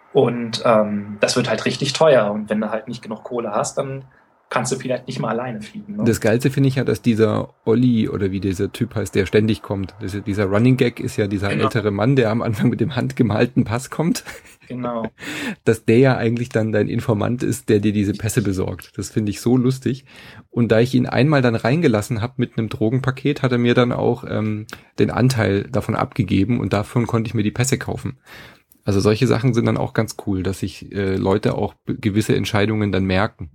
Und ähm, das wird halt richtig teuer. Und wenn du halt nicht genug Kohle hast, dann kannst du vielleicht nicht mal alleine fliegen. Ne? Das Geilste finde ich ja, dass dieser Olli oder wie dieser Typ heißt, der ständig kommt. Das ist, dieser Running Gag ist ja dieser genau. ältere Mann, der am Anfang mit dem handgemalten Pass kommt. Genau. Dass der ja eigentlich dann dein Informant ist, der dir diese Pässe besorgt. Das finde ich so lustig. Und da ich ihn einmal dann reingelassen habe mit einem Drogenpaket, hat er mir dann auch ähm, den Anteil davon abgegeben und davon konnte ich mir die Pässe kaufen. Also solche Sachen sind dann auch ganz cool, dass sich äh, Leute auch b- gewisse Entscheidungen dann merken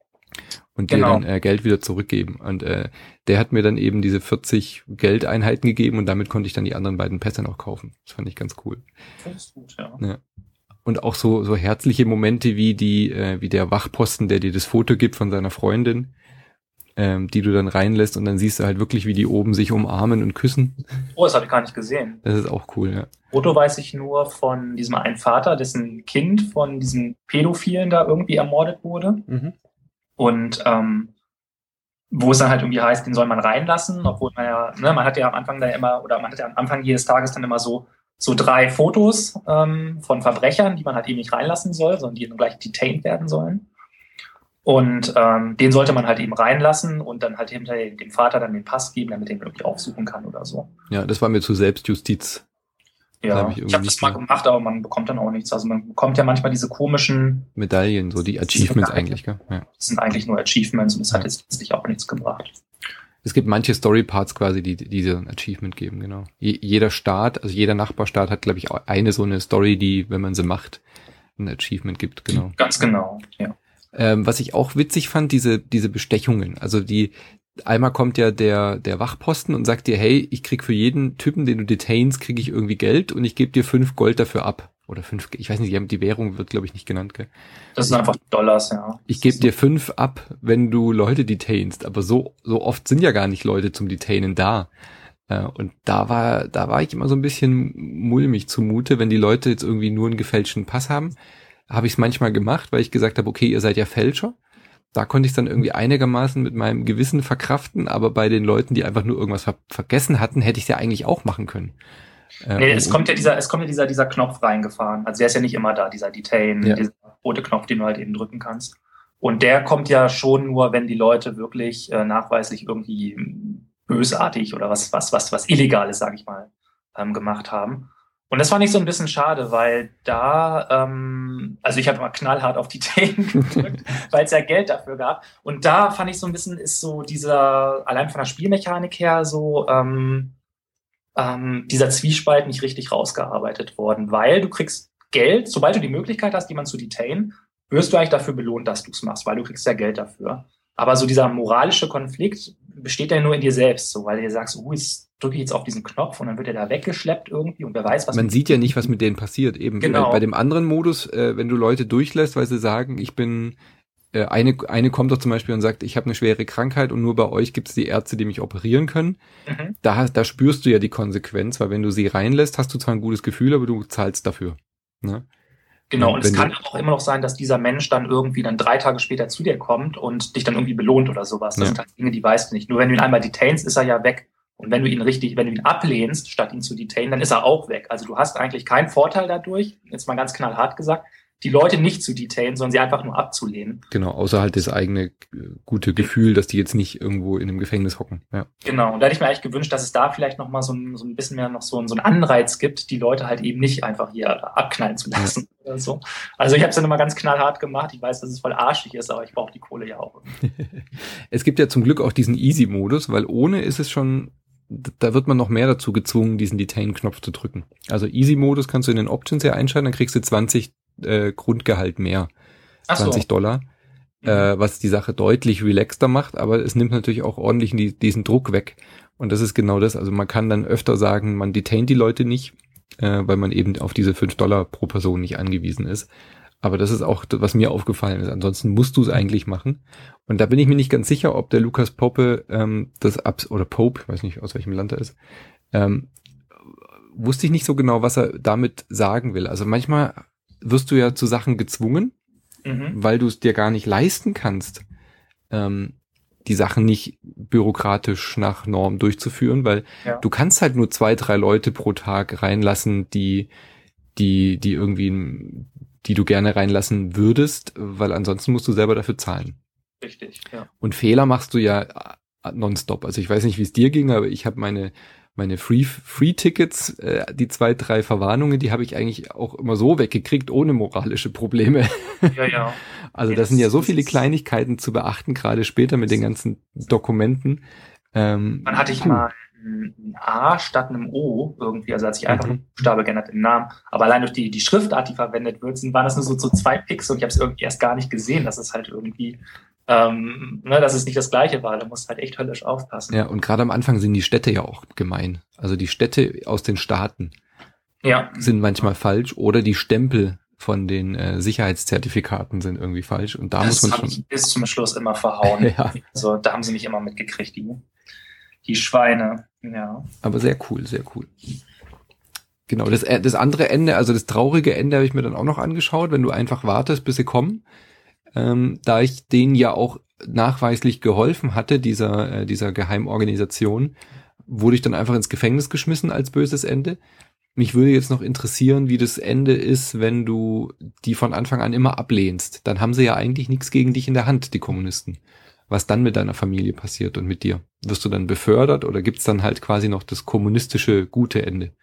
und dir genau. dann äh, Geld wieder zurückgeben. Und äh, der hat mir dann eben diese vierzig Geldeinheiten gegeben und damit konnte ich dann die anderen beiden Pässe noch kaufen. Das fand ich ganz cool. Das ist gut, ja. ja. Und auch so so herzliche Momente wie die äh, wie der Wachposten, der dir das Foto gibt von seiner Freundin, ähm, die du dann reinlässt und dann siehst du halt wirklich, wie die oben sich umarmen und küssen. Oh, das habe ich gar nicht gesehen. Das ist auch cool, ja. Foto weiß ich nur von diesem einen Vater, dessen Kind von diesen Pädophilen da irgendwie ermordet wurde. Mhm. Und ähm, wo es dann halt irgendwie heißt, den soll man reinlassen, obwohl man ja, ne, man hat ja am Anfang da immer, oder man hat ja am Anfang jedes Tages dann immer so so drei Fotos ähm, von Verbrechern, die man halt eben nicht reinlassen soll, sondern die dann gleich detained werden sollen. Und ähm, den sollte man halt eben reinlassen und dann halt hinterher dem Vater dann den Pass geben, damit er ihn irgendwie aufsuchen kann oder so. Ja, das war mir zu Selbstjustiz. Ja, hab ich ich, ich habe das mal gemacht, aber man bekommt dann auch nichts. Also man bekommt ja manchmal diese komischen Medaillen, so die Achievements eigentlich, gell? Ja. Das sind eigentlich nur Achievements und das hat jetzt letztlich auch nichts gebracht. Es gibt manche Story-Parts quasi, die diese Achievement geben, genau. Je, jeder Staat, also jeder Nachbarstaat hat, glaube ich, auch eine so eine Story, die, wenn man sie macht, ein Achievement gibt, genau. Ganz genau, ja. Ähm, was ich auch witzig fand, diese diese Bestechungen. Also die, einmal kommt ja der der Wachposten und sagt dir, hey, ich krieg für jeden Typen, den du detainst, kriege ich irgendwie Geld und ich gebe dir fünf Gold dafür ab. Oder fünf, ich weiß nicht, die Währung wird, glaube ich, nicht genannt, gell? Das sind einfach Dollars, ja. Ich gebe dir fünf ab, wenn du Leute detainst, aber so so oft sind ja gar nicht Leute zum Detainen da. Äh, und da war da war ich immer so ein bisschen mulmig zumute, wenn die Leute jetzt irgendwie nur einen gefälschten Pass haben. Habe ich es manchmal gemacht, weil ich gesagt habe, okay, ihr seid ja Fälscher. Da konnte ich es dann irgendwie einigermaßen mit meinem Gewissen verkraften, aber bei den Leuten, die einfach nur irgendwas ver- vergessen hatten, hätte ich es ja eigentlich auch machen können. Äh, nee, es kommt ja dieser, es kommt ja dieser, dieser Knopf reingefahren. Also der ist ja nicht immer da, dieser Detain, ja. dieser rote Knopf, den du halt eben drücken kannst. Und der kommt ja schon nur, wenn die Leute wirklich äh, nachweislich irgendwie bösartig oder was, was, was, was Illegales, sag ich mal, ähm, gemacht haben. Und das fand ich so ein bisschen schade, weil da, ähm, also ich habe immer knallhart auf die Themen gedrückt, weil es ja Geld dafür gab. Und da fand ich so ein bisschen, ist so dieser, allein von der Spielmechanik her, so ähm, ähm, dieser Zwiespalt nicht richtig rausgearbeitet worden. Weil du kriegst Geld, sobald du die Möglichkeit hast, jemanden zu detainen, wirst du eigentlich dafür belohnt, dass du es machst, weil du kriegst ja Geld dafür. Aber so dieser moralische Konflikt besteht ja nur in dir selbst, so, weil du dir sagst, oh, jetzt drücke ich jetzt auf diesen Knopf und dann wird er da weggeschleppt irgendwie und wer weiß, was... Man sieht ja nicht, was mit denen passiert, eben. Genau. Bei, bei dem anderen Modus, äh, wenn du Leute durchlässt, weil sie sagen, ich bin... Äh, eine eine kommt doch zum Beispiel und sagt, ich habe eine schwere Krankheit und nur bei euch gibt es die Ärzte, die mich operieren können. Mhm. Da, da spürst du ja die Konsequenz, weil wenn du sie reinlässt, hast du zwar ein gutes Gefühl, aber du zahlst dafür. Ne? Genau, und es kann auch immer noch sein, dass dieser Mensch dann irgendwie dann drei Tage später zu dir kommt und dich dann irgendwie belohnt oder sowas. Das ja. sind halt Dinge, die weißt du nicht. Nur wenn du ihn einmal detainst, ist er ja weg. Und wenn du ihn richtig, wenn du ihn ablehnst, statt ihn zu detainen, dann ist er auch weg. Also du hast eigentlich keinen Vorteil dadurch, jetzt mal ganz knallhart gesagt, die Leute nicht zu detainen, sondern sie einfach nur abzulehnen. Genau, außer halt das eigene gute Gefühl, dass die jetzt nicht irgendwo in einem Gefängnis hocken. Ja. Genau, und da hätte ich mir eigentlich gewünscht, dass es da vielleicht noch mal so ein, so ein bisschen mehr noch so, ein, so einen Anreiz gibt, die Leute halt eben nicht einfach hier abknallen zu lassen ja. oder so. Also ich habe es dann immer ganz knallhart gemacht. Ich weiß, dass es voll arschig ist, aber ich brauche die Kohle ja auch. Es gibt ja zum Glück auch diesen Easy-Modus, weil ohne ist es schon, da wird man noch mehr dazu gezwungen, diesen Detain-Knopf zu drücken. Also Easy-Modus kannst du in den Options ja einschalten, dann kriegst du zwanzig äh, Grundgehalt mehr. Ach so. zwanzig Dollar. Mhm. Äh, was die Sache deutlich relaxter macht, aber es nimmt natürlich auch ordentlich die, diesen Druck weg. Und das ist genau das. Also man kann dann öfter sagen, man detaint die Leute nicht, äh, weil man eben auf diese fünf Dollar pro Person nicht angewiesen ist. Aber das ist auch, was mir aufgefallen ist. Ansonsten musst du es eigentlich machen. Und da bin ich mir nicht ganz sicher, ob der Lukas Pope ähm, das Abs oder Pope, ich weiß nicht, aus welchem Land er ist, ähm, wusste ich nicht so genau, was er damit sagen will. Also manchmal wirst du ja zu Sachen gezwungen, mhm. weil du es dir gar nicht leisten kannst, ähm, die Sachen nicht bürokratisch nach Norm durchzuführen, weil ja. du kannst halt nur zwei, drei Leute pro Tag reinlassen, die, die, die irgendwie, die du gerne reinlassen würdest, weil ansonsten musst du selber dafür zahlen. Richtig, ja. Und Fehler machst du ja nonstop. Also ich weiß nicht, wie es dir ging, aber ich habe meine meine Free Free Tickets, äh, die zwei, drei Verwarnungen, die habe ich eigentlich auch immer so weggekriegt, ohne moralische Probleme. Ja, ja. Also das sind ja so viele Kleinigkeiten zu beachten, gerade später mit den ganzen Dokumenten. Ähm, Dann hatte ich mal ein A statt einem O irgendwie, also hat sich einfach mhm. ein Buchstabe geändert im Namen. Aber allein durch die, die Schriftart, die verwendet wird, sind, waren das nur so, so zwei Pixel und ich habe es irgendwie erst gar nicht gesehen, dass es halt irgendwie Ähm, ne, dass es nicht das Gleiche war, da musst du halt echt höllisch aufpassen. Ja, und gerade am Anfang sind die Städte ja auch gemein. Also die Städte aus den Staaten ja. sind manchmal falsch oder die Stempel von den äh, Sicherheitszertifikaten sind irgendwie falsch. Und da das muss man habe schon. ich bis zum Schluss immer verhauen. Ja. Also da haben sie mich immer mitgekriegt, die, die Schweine. Ja. Aber sehr cool, sehr cool. Genau, das, das andere Ende, also das traurige Ende habe ich mir dann auch noch angeschaut, wenn du einfach wartest, bis sie kommen. Ähm, da ich denen ja auch nachweislich geholfen hatte, dieser, äh, dieser Geheimorganisation, wurde ich dann einfach ins Gefängnis geschmissen als böses Ende. Mich würde jetzt noch interessieren, wie das Ende ist, wenn du die von Anfang an immer ablehnst. Dann haben sie ja eigentlich nichts gegen dich in der Hand, die Kommunisten. Was dann mit deiner Familie passiert und mit dir? Wirst du dann befördert oder gibt's dann halt quasi noch das kommunistische gute Ende?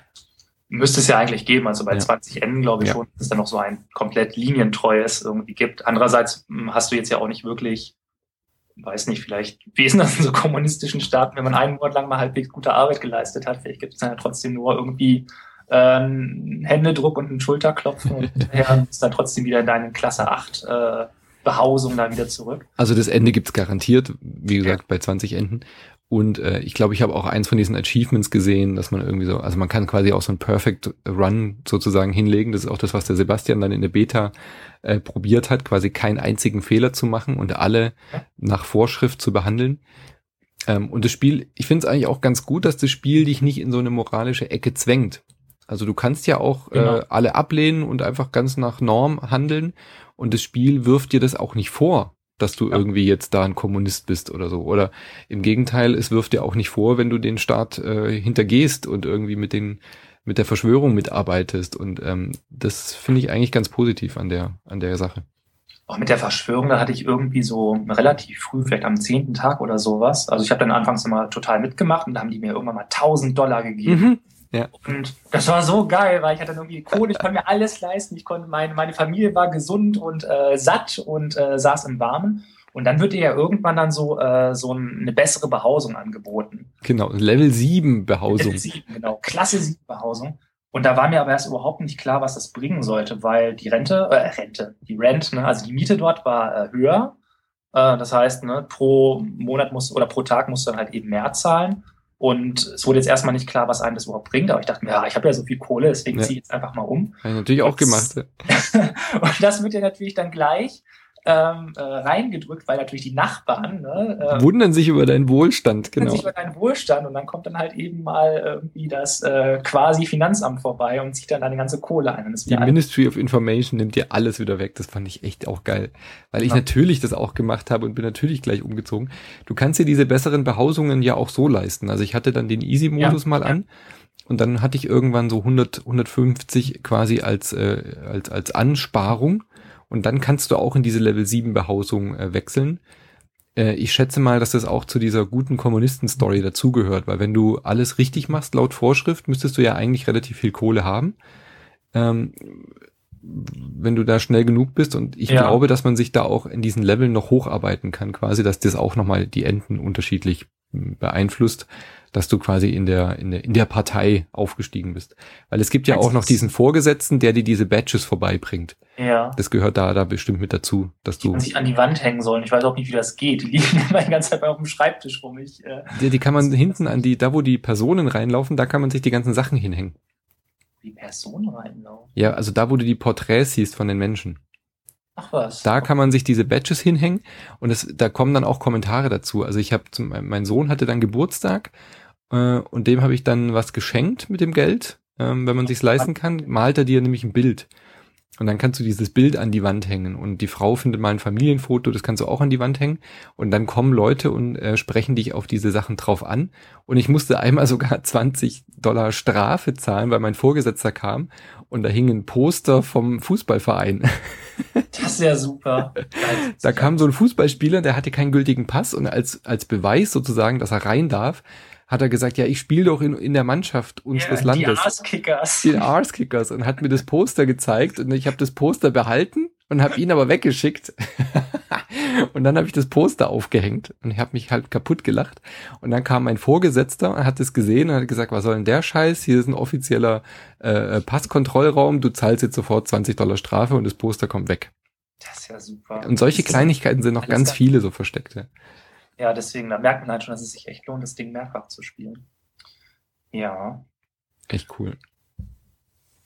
Müsste es ja eigentlich geben. Also bei Ja. zwanzig Enden glaube ich Ja. schon, dass es dann noch so ein komplett linientreues irgendwie gibt. Andererseits mh, hast du jetzt ja auch nicht wirklich, weiß nicht, vielleicht, wie ist denn das in so kommunistischen Staaten, wenn man einen Monat lang mal halbwegs gute Arbeit geleistet hat, vielleicht gibt es dann ja trotzdem nur irgendwie äh, einen Händedruck und einen Schulterklopfen und hinterher ist dann trotzdem wieder in deine Klasse acht äh, Behausung da wieder zurück. Also das Ende gibt's garantiert, wie gesagt, bei zwanzig Enden. Und äh, ich glaube, ich habe auch eins von diesen Achievements gesehen, dass man irgendwie so, also man kann quasi auch so ein Perfect Run sozusagen hinlegen. Das ist auch das, was der Sebastian dann in der Beta äh, probiert hat, quasi keinen einzigen Fehler zu machen und alle nach Vorschrift zu behandeln. Ähm, und das Spiel, ich finde es eigentlich auch ganz gut, dass das Spiel dich nicht in so eine moralische Ecke zwängt. Also du kannst ja auch Genau. äh, alle ablehnen und einfach ganz nach Norm handeln. Und das Spiel wirft dir das auch nicht vor, dass du Ja. irgendwie jetzt da ein Kommunist bist oder so. Oder im Gegenteil, es wirft dir auch nicht vor, wenn du den Staat äh, hintergehst und irgendwie mit den mit der Verschwörung mitarbeitest. Und ähm, das finde ich eigentlich ganz positiv an der an der Sache. Auch mit der Verschwörung, da hatte ich irgendwie so relativ früh, vielleicht am zehnten Tag oder sowas. Also ich habe dann anfangs immer total mitgemacht und da haben die mir irgendwann mal tausend Dollar gegeben. Mhm. Ja. Und das war so geil, weil ich hatte dann irgendwie Kohle, ich konnte mir alles leisten, ich konnte, meine, meine Familie war gesund und äh, satt und äh, saß im Warmen. Und dann wird dir ja irgendwann dann so, äh, so eine bessere Behausung angeboten. Genau, Level sieben Behausung. Level sieben, genau, Klasse sieben Behausung. Und da war mir aber erst überhaupt nicht klar, was das bringen sollte, weil die Rente, äh, Rente, die Rent, ne, also die Miete dort war äh, höher. Äh, das heißt, ne, pro Monat musst oder pro Tag musst du dann halt eben mehr zahlen. Und es wurde jetzt erstmal nicht klar, was einem das überhaupt bringt. Aber ich dachte mir, ja, ich habe ja so viel Kohle, deswegen Ja. ziehe ich jetzt einfach mal um. Habe ich natürlich auch Und- gemacht. Und das wird ja natürlich dann gleich ähm, äh, reingedrückt, weil natürlich die Nachbarn ne, äh, Wundern sich über deinen Wohlstand, genau. genau. sich über deinen Wohlstand und dann kommt dann halt eben mal irgendwie das äh, quasi Finanzamt vorbei und zieht dann deine ganze Kohle ein. Und das Die wieder Ministry of Information nimmt dir alles wieder weg. Das fand ich echt auch geil. Weil ich Ja. natürlich das auch gemacht habe und bin natürlich gleich umgezogen. Du kannst dir diese besseren Behausungen ja auch so leisten. Also ich hatte dann den Easy-Modus Ja. mal Ja. an und dann hatte ich irgendwann so hundert, hundertfünfzig quasi als, äh, als, als Ansparung. Und dann kannst du auch in diese Level sieben Behausung äh, wechseln. Äh, ich schätze mal, dass das auch zu dieser guten Kommunisten-Story dazugehört, weil wenn du alles richtig machst laut Vorschrift, müsstest du ja eigentlich relativ viel Kohle haben. Ähm, wenn du da schnell genug bist und ich Ja. glaube, dass man sich da auch in diesen Leveln noch hocharbeiten kann, quasi, dass das auch nochmal die Enden unterschiedlich m, beeinflusst, dass du quasi in der, in der, in der Partei aufgestiegen bist. Weil es gibt ja Also auch noch das- diesen Vorgesetzten, der dir diese Badges vorbeibringt. Ja. Das gehört da, da bestimmt mit dazu, dass Die du, man sich an die Wand hängen sollen. Ich weiß auch nicht, wie das geht. Die liegen immer die ganze Zeit auf dem Schreibtisch rum. Ich, äh, die, die kann man hinten an die, da wo die Personen reinlaufen, da kann man sich die ganzen Sachen hinhängen. die Person reinlaufen. Ja, also da, wo du die Porträts siehst von den Menschen. Ach was. Da kann man sich diese Badges hinhängen und es, da kommen dann auch Kommentare dazu. Also ich habe, mein Sohn hatte dann Geburtstag äh, und dem habe ich dann was geschenkt mit dem Geld, ähm, wenn man sich's leisten kann, malt er dir nämlich ein Bild. Und dann kannst du dieses Bild an die Wand hängen und die Frau findet mal ein Familienfoto, das kannst du auch an die Wand hängen und dann kommen Leute und äh, sprechen dich auf diese Sachen drauf an und ich musste einmal sogar zwanzig Dollar Strafe zahlen, weil mein Vorgesetzter kam und da hing ein Poster vom Fußballverein. Das ist ja super. Da kam so ein Fußballspieler, der hatte keinen gültigen Pass und als als Beweis sozusagen, dass er rein darf, hat er gesagt, ja, ich spiele doch in, in der Mannschaft unseres ja, Landes. Die Arschkickers. Die Arse-Kickers und hat mir das Poster gezeigt und ich habe das Poster behalten und habe ihn aber weggeschickt. Und dann habe ich das Poster aufgehängt und ich habe mich halt kaputt gelacht. Und dann kam mein Vorgesetzter und hat es gesehen und hat gesagt, was soll denn der Scheiß? Hier ist ein offizieller äh, Passkontrollraum, du zahlst jetzt sofort zwanzig Dollar Strafe und das Poster kommt weg. Das ist ja super. Und solche Das ist- Kleinigkeiten sind noch alles ganz ganz- viele so versteckte. Ja, deswegen, da merkt man halt schon, dass es sich echt lohnt, das Ding mehrfach zu spielen. Ja. Echt cool.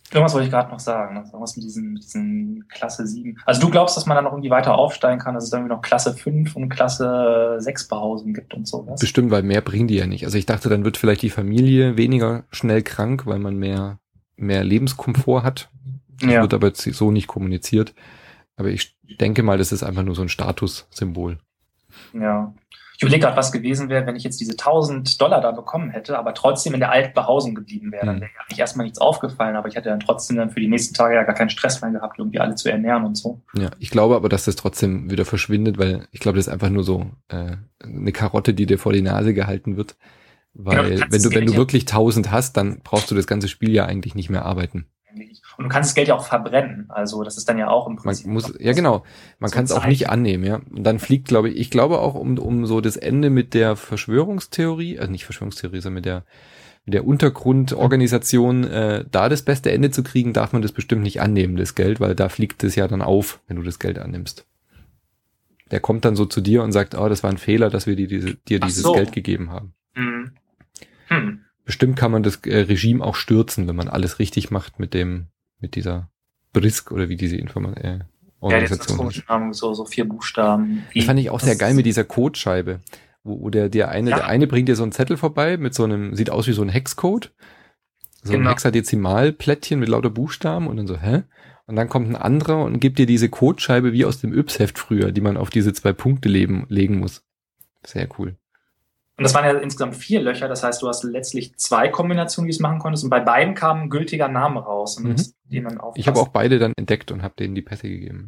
Irgendwas wollte ich gerade noch sagen. Also was mit diesen, mit diesen Klasse sieben. Also du glaubst, dass man dann noch irgendwie weiter aufsteigen kann, dass es dann irgendwie noch Klasse fünf und Klasse sechs Behausung gibt und sowas? Bestimmt, weil mehr bringen die ja nicht. Also ich dachte, dann wird vielleicht die Familie weniger schnell krank, weil man mehr, mehr Lebenskomfort hat. Das ja. wird aber jetzt so nicht kommuniziert. Aber ich denke mal, das ist einfach nur so ein Statussymbol. Ja. Ich überlege gerade, was gewesen wäre, wenn ich jetzt diese tausend Dollar da bekommen hätte, aber trotzdem in der alten Behausung geblieben wäre. Dann wäre ja nicht erstmal nichts aufgefallen, aber ich hätte dann trotzdem dann für die nächsten Tage ja gar keinen Stress mehr gehabt, irgendwie alle zu ernähren und so. Ja, ich glaube aber, dass das trotzdem wieder verschwindet, weil ich glaube, das ist einfach nur so äh, eine Karotte, die dir vor die Nase gehalten wird. Weil genau, du wenn du wenn du wirklich tausend hast, dann brauchst du das ganze Spiel ja eigentlich nicht mehr arbeiten. Und du kannst das Geld ja auch verbrennen. Also das ist dann ja auch im Prinzip. Man muss, ja genau, man so kann es auch nicht annehmen, ja. Und dann fliegt, glaube ich, ich glaube auch um um so das Ende mit der Verschwörungstheorie, also nicht Verschwörungstheorie, sondern mit der mit der Untergrundorganisation, äh, da das beste Ende zu kriegen, darf man das bestimmt nicht annehmen, das Geld, weil da fliegt es ja dann auf, wenn du das Geld annimmst. Der kommt dann so zu dir und sagt, oh, das war ein Fehler, dass wir dir diese dir dieses so. Geld gegeben haben. Hm. Hm. Bestimmt kann man das äh, Regime auch stürzen, wenn man alles richtig macht mit dem, mit dieser Brisk oder wie diese Informa- äh, Organisation ist. Ja, so, so vier Buchstaben. Das fand ich auch sehr geil mit dieser Codescheibe, wo, wo der, der eine, ja. der eine bringt dir so einen Zettel vorbei mit so einem, sieht aus wie so ein Hexcode, so genau. ein Hexadezimalplättchen mit lauter Buchstaben und dann so, hä? Und dann kommt ein anderer und gibt dir diese Codescheibe wie aus dem Yps-Heft früher, die man auf diese zwei Punkte leben, legen muss. Sehr cool. Und das waren ja insgesamt vier Löcher, das heißt, du hast letztlich zwei Kombinationen, wie du es machen konntest, und bei beiden kam ein gültiger Name raus. Und mhm. dann ich habe auch beide dann entdeckt und habe denen die Pässe gegeben.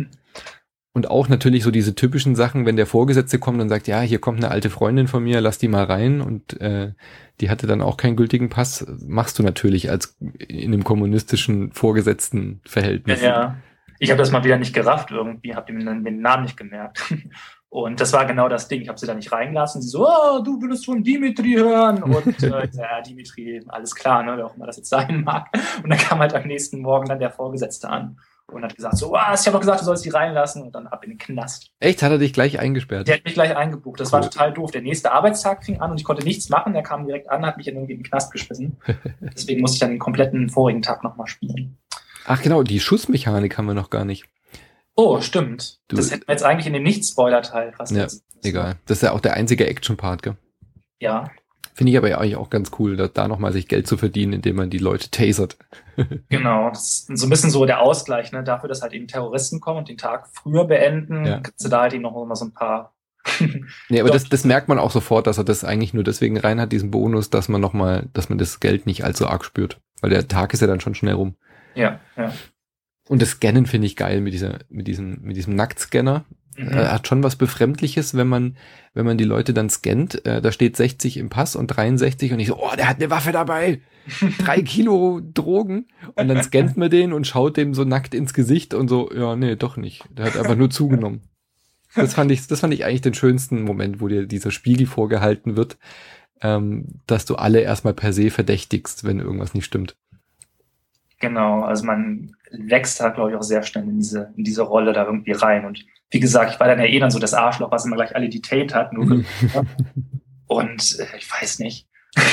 Und auch natürlich so diese typischen Sachen, wenn der Vorgesetzte kommt und sagt, ja, hier kommt eine alte Freundin von mir, lass die mal rein, und äh, die hatte dann auch keinen gültigen Pass, machst du natürlich als in einem kommunistischen Vorgesetzten-Verhältnis. Ja, ja. Ich habe das mal wieder nicht gerafft irgendwie, habe dem dann den Namen nicht gemerkt. Und das war genau das Ding. Ich habe sie da nicht reingelassen. Sie so, oh, du würdest von Dimitri hören. Und äh, ja, Dimitri, alles klar, ne, wer auch immer das jetzt sein mag. Und dann kam halt am nächsten Morgen dann der Vorgesetzte an und hat gesagt, so, was, ich habe doch gesagt, du sollst die reinlassen. Und dann ab in den Knast. Echt? Hat er dich gleich eingesperrt? Der hat mich gleich eingebucht. Das cool. war total doof. Der nächste Arbeitstag fing an und ich konnte nichts machen. Der kam direkt an, hat mich dann irgendwie in den Knast geschmissen. Deswegen musste ich dann den kompletten vorigen Tag nochmal spielen. Ach genau, die Schussmechanik haben wir noch gar nicht. Oh, stimmt. Du, das hätten wir jetzt eigentlich in dem Nicht-Spoiler-Teil. Was ja, jetzt egal. Das ist ja auch der einzige Action-Part, gell? Ja. Finde ich aber ja eigentlich auch ganz cool, da, da nochmal sich Geld zu verdienen, indem man die Leute tasert. Genau, das ist so ein bisschen so der Ausgleich, ne? Dafür, dass halt eben Terroristen kommen und den Tag früher beenden, ja. Kannst du da halt eben noch mal so ein paar... Nee, aber das, das merkt man auch sofort, dass er das eigentlich nur deswegen rein hat, diesen Bonus, dass man nochmal, dass man das Geld nicht allzu arg spürt. Weil der Tag ist ja dann schon schnell rum. Ja, ja. Und das Scannen finde ich geil mit dieser, mit diesem, mit diesem Nacktscanner. Mhm. Äh, hat schon was Befremdliches, wenn man, wenn man die Leute dann scannt. Äh, da steht sechzig im Pass und dreiundsechzig und ich so, oh, der hat eine Waffe dabei. Drei Kilo Drogen. Und dann scannt man den und schaut dem so nackt ins Gesicht und so, ja, nee, doch nicht. Der hat einfach nur zugenommen. Das fand ich, das fand ich eigentlich den schönsten Moment, wo dir dieser Spiegel vorgehalten wird, ähm, dass du alle erstmal per se verdächtigst, wenn irgendwas nicht stimmt. Genau, also man wächst halt, glaube ich, auch sehr schnell in diese, in diese Rolle da irgendwie rein. Und wie gesagt, ich war dann ja eh dann so das Arschloch, was immer gleich alle detained hat. Nur und äh, ich weiß nicht.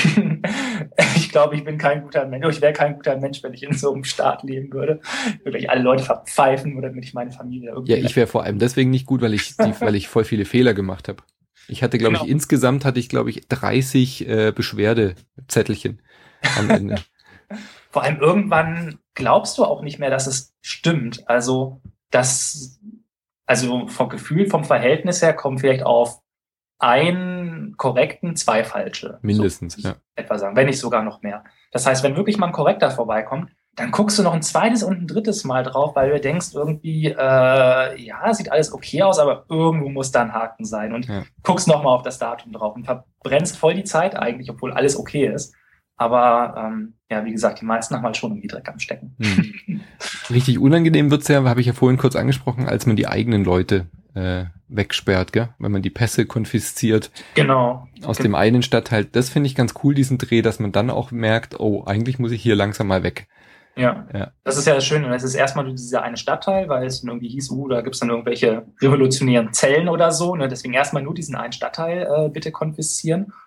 Ich glaube, ich bin kein guter Mensch. Ich wäre kein guter Mensch, wenn ich in so einem Staat leben würde. Ich würde gleich alle Leute verpfeifen oder damit ich meine Familie irgendwie... Ja, ich wäre vor allem deswegen nicht gut, weil ich, die, weil ich voll viele Fehler gemacht habe. Ich hatte, glaube genau. ich, insgesamt hatte ich, glaube ich, dreißig äh, Beschwerdezettelchen am Ende. Vor allem irgendwann glaubst du auch nicht mehr, dass es stimmt. Also das, also vom Gefühl, vom Verhältnis her kommen vielleicht auf einen korrekten, zwei falsche. Mindestens, so, ja. Etwa sagen, wenn nicht sogar noch mehr. Das heißt, wenn wirklich mal ein korrekter vorbeikommt, dann guckst du noch ein zweites und ein drittes Mal drauf, weil du denkst irgendwie, äh, ja, sieht alles okay aus, aber irgendwo muss da ein Haken sein. Und ja. guckst noch mal auf das Datum drauf und verbrennst voll die Zeit eigentlich, obwohl alles okay ist. Aber ähm, ja, wie gesagt, die meisten haben halt schon irgendwie Dreck am Stecken. Hm. Richtig unangenehm wird's ja, habe ich ja vorhin kurz angesprochen, als man die eigenen Leute äh, wegsperrt, gell? Wenn man die Pässe konfisziert. Genau. Aus genau. dem einen Stadtteil. Das finde ich ganz cool, diesen Dreh, dass man dann auch merkt, oh, eigentlich muss ich hier langsam mal weg. Ja, ja. Das ist ja das Schöne. Es ist erstmal nur dieser eine Stadtteil, weil es dann irgendwie hieß, uh, da gibt's dann irgendwelche revolutionären Zellen oder so. Ne? Deswegen erstmal nur diesen einen Stadtteil äh, bitte konfiszieren.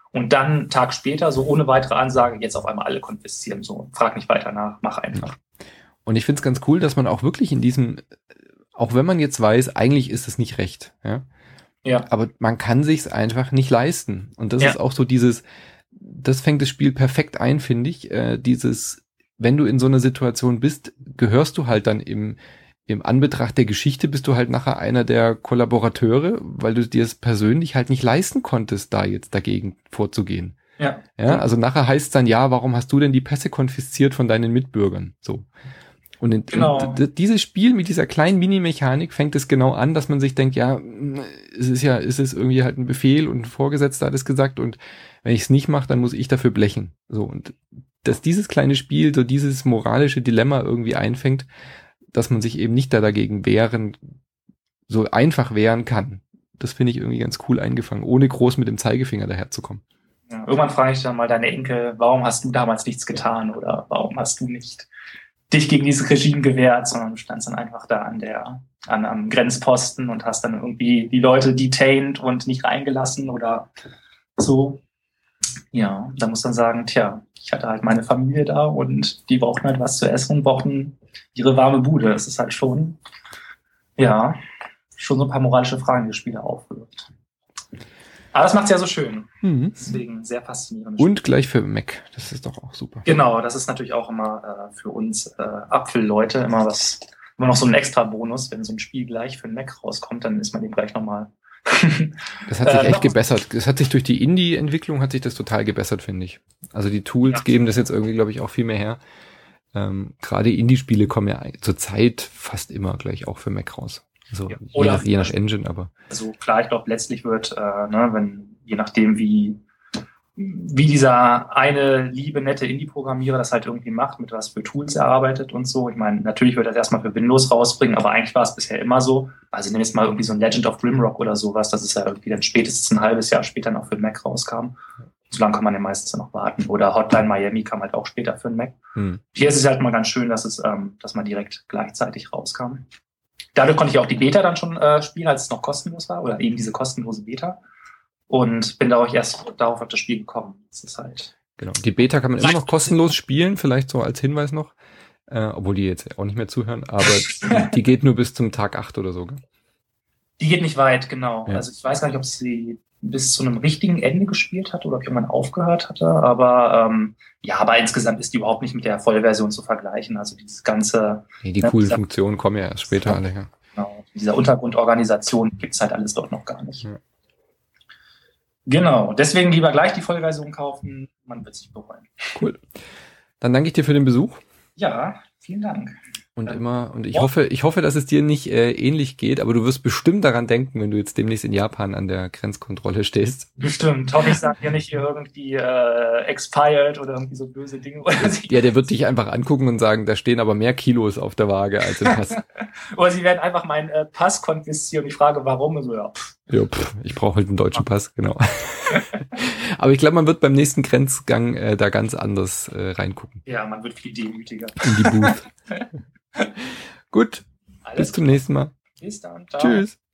und dann einen Tag später, so ohne weitere Ansage, jetzt auf einmal alle konfiszieren. So, frag nicht weiter nach, mach einfach. Und ich finde es ganz cool, dass man auch wirklich in diesem, auch wenn man jetzt weiß, eigentlich ist es nicht recht, ja, ja. aber man kann sich's einfach nicht leisten. Und das ja. ist auch so dieses, das fängt das Spiel perfekt ein, finde ich, äh, dieses, wenn du in so einer Situation bist, gehörst du halt dann im Im Anbetracht der Geschichte bist du halt nachher einer der Kollaborateure, weil du dir es persönlich halt nicht leisten konntest, da jetzt dagegen vorzugehen. Ja. Ja, also nachher heißt es dann, ja, warum hast du denn die Pässe konfisziert von deinen Mitbürgern? So. Und, in, genau. und d- dieses Spiel mit dieser kleinen Mini-Mechanik fängt es genau an, dass man sich denkt, ja, es ist ja, es ist irgendwie halt ein Befehl und ein Vorgesetzter hat es gesagt und wenn ich es nicht mache, dann muss ich dafür blechen. So, und dass dieses kleine Spiel so dieses moralische Dilemma irgendwie einfängt, dass man sich eben nicht da dagegen wehren, so einfach wehren kann. Das finde ich irgendwie ganz cool eingefangen, ohne groß mit dem Zeigefinger daherzukommen. Ja, irgendwann frage ich dann mal deine Enkel, warum hast du damals nichts getan oder warum hast du nicht dich gegen dieses Regime gewehrt, sondern du standst dann einfach da an der, an am Grenzposten und hast dann irgendwie die Leute detained und nicht reingelassen oder so. Ja, da muss man sagen, tja, ich hatte halt meine Familie da und die brauchten halt was zu essen und brauchten ihre warme Bude. Das ist halt schon, ja, schon so ein paar moralische Fragen, die das Spiel aufwirft. Aber das macht es ja so schön. Mhm. Deswegen sehr faszinierend. Und gleich für Mac. Das ist doch auch super. Genau, das ist natürlich auch immer äh, für uns äh, Apfelleute immer was, immer noch so ein extra Bonus. Wenn so ein Spiel gleich für den Mac rauskommt, dann ist man dem gleich nochmal. Das hat sich äh, echt gebessert. Das hat sich durch die Indie-Entwicklung hat sich das total gebessert, finde ich. Also die Tools ja. geben das jetzt irgendwie, glaube ich, auch viel mehr her. Ähm, gerade Indie-Spiele kommen ja zur Zeit fast immer gleich auch für Mac raus. Also ja. je, nach, je nach Engine, aber. Also klar, ich glaube, letztlich wird, äh, ne, wenn, je nachdem wie, wie dieser eine liebe, nette Indie-Programmierer das halt irgendwie macht, mit was für Tools er arbeitet und so. Ich meine, natürlich wird er das erstmal für Windows rausbringen, aber eigentlich war es bisher immer so. Also nimm jetzt mal irgendwie so ein Legend of Grimrock oder sowas, das ist ja irgendwie dann spätestens ein halbes Jahr später noch für den Mac rauskam. So lange kann man ja meistens noch warten. Oder Hotline Miami kam halt auch später für den Mac. Hm. Hier ist es halt mal ganz schön, dass es, ähm, dass man direkt gleichzeitig rauskam. Dadurch konnte ich auch die Beta dann schon äh, spielen, als es noch kostenlos war, oder eben diese kostenlose Beta. Und bin da auch erst darauf auf das Spiel gekommen. Das ist halt. Genau. Die Beta kann man immer noch kostenlos spielen, vielleicht so als Hinweis noch. Äh, obwohl die jetzt auch nicht mehr zuhören, aber die, die geht nur bis zum Tag acht oder so, gell? Die geht nicht weit, genau. Ja. Also ich weiß gar nicht, ob sie bis zu einem richtigen Ende gespielt hat oder ob jemand aufgehört hatte, aber ähm, ja, aber insgesamt ist die überhaupt nicht mit der Vollversion zu vergleichen. Also dieses ganze. Nee, die ne, coolen dieser, Funktionen kommen ja erst später alle, ja. Genau. Dieser Untergrundorganisation gibt's halt alles dort noch gar nicht. Ja. Genau, deswegen lieber gleich die Vollversion kaufen, man wird sich bereuen. Cool. Dann danke ich dir für den Besuch. Ja, vielen Dank. Und ähm, immer, und ich ja. hoffe, ich hoffe, dass es dir nicht äh, ähnlich geht, aber du wirst bestimmt daran denken, wenn du jetzt demnächst in Japan an der Grenzkontrolle stehst. Bestimmt. Hoffe, ich sage dir nicht hier irgendwie äh, expired oder irgendwie so böse Dinge. Oder Ja, der wird dich einfach angucken und sagen, da stehen aber mehr Kilos auf der Waage als im Pass. Oder sie werden einfach meinen äh, Pass konfiszieren und ich frage, warum? Und so, ja, pff. Ja, pff, ich brauche halt einen deutschen Pass, genau. Aber ich glaube, man wird beim nächsten Grenzgang äh, da ganz anders äh, reingucken. Ja, man wird viel demütiger. In die Booth. Gut, Alles bis zum nächsten Mal. Bis dann. Ciao. Tschüss.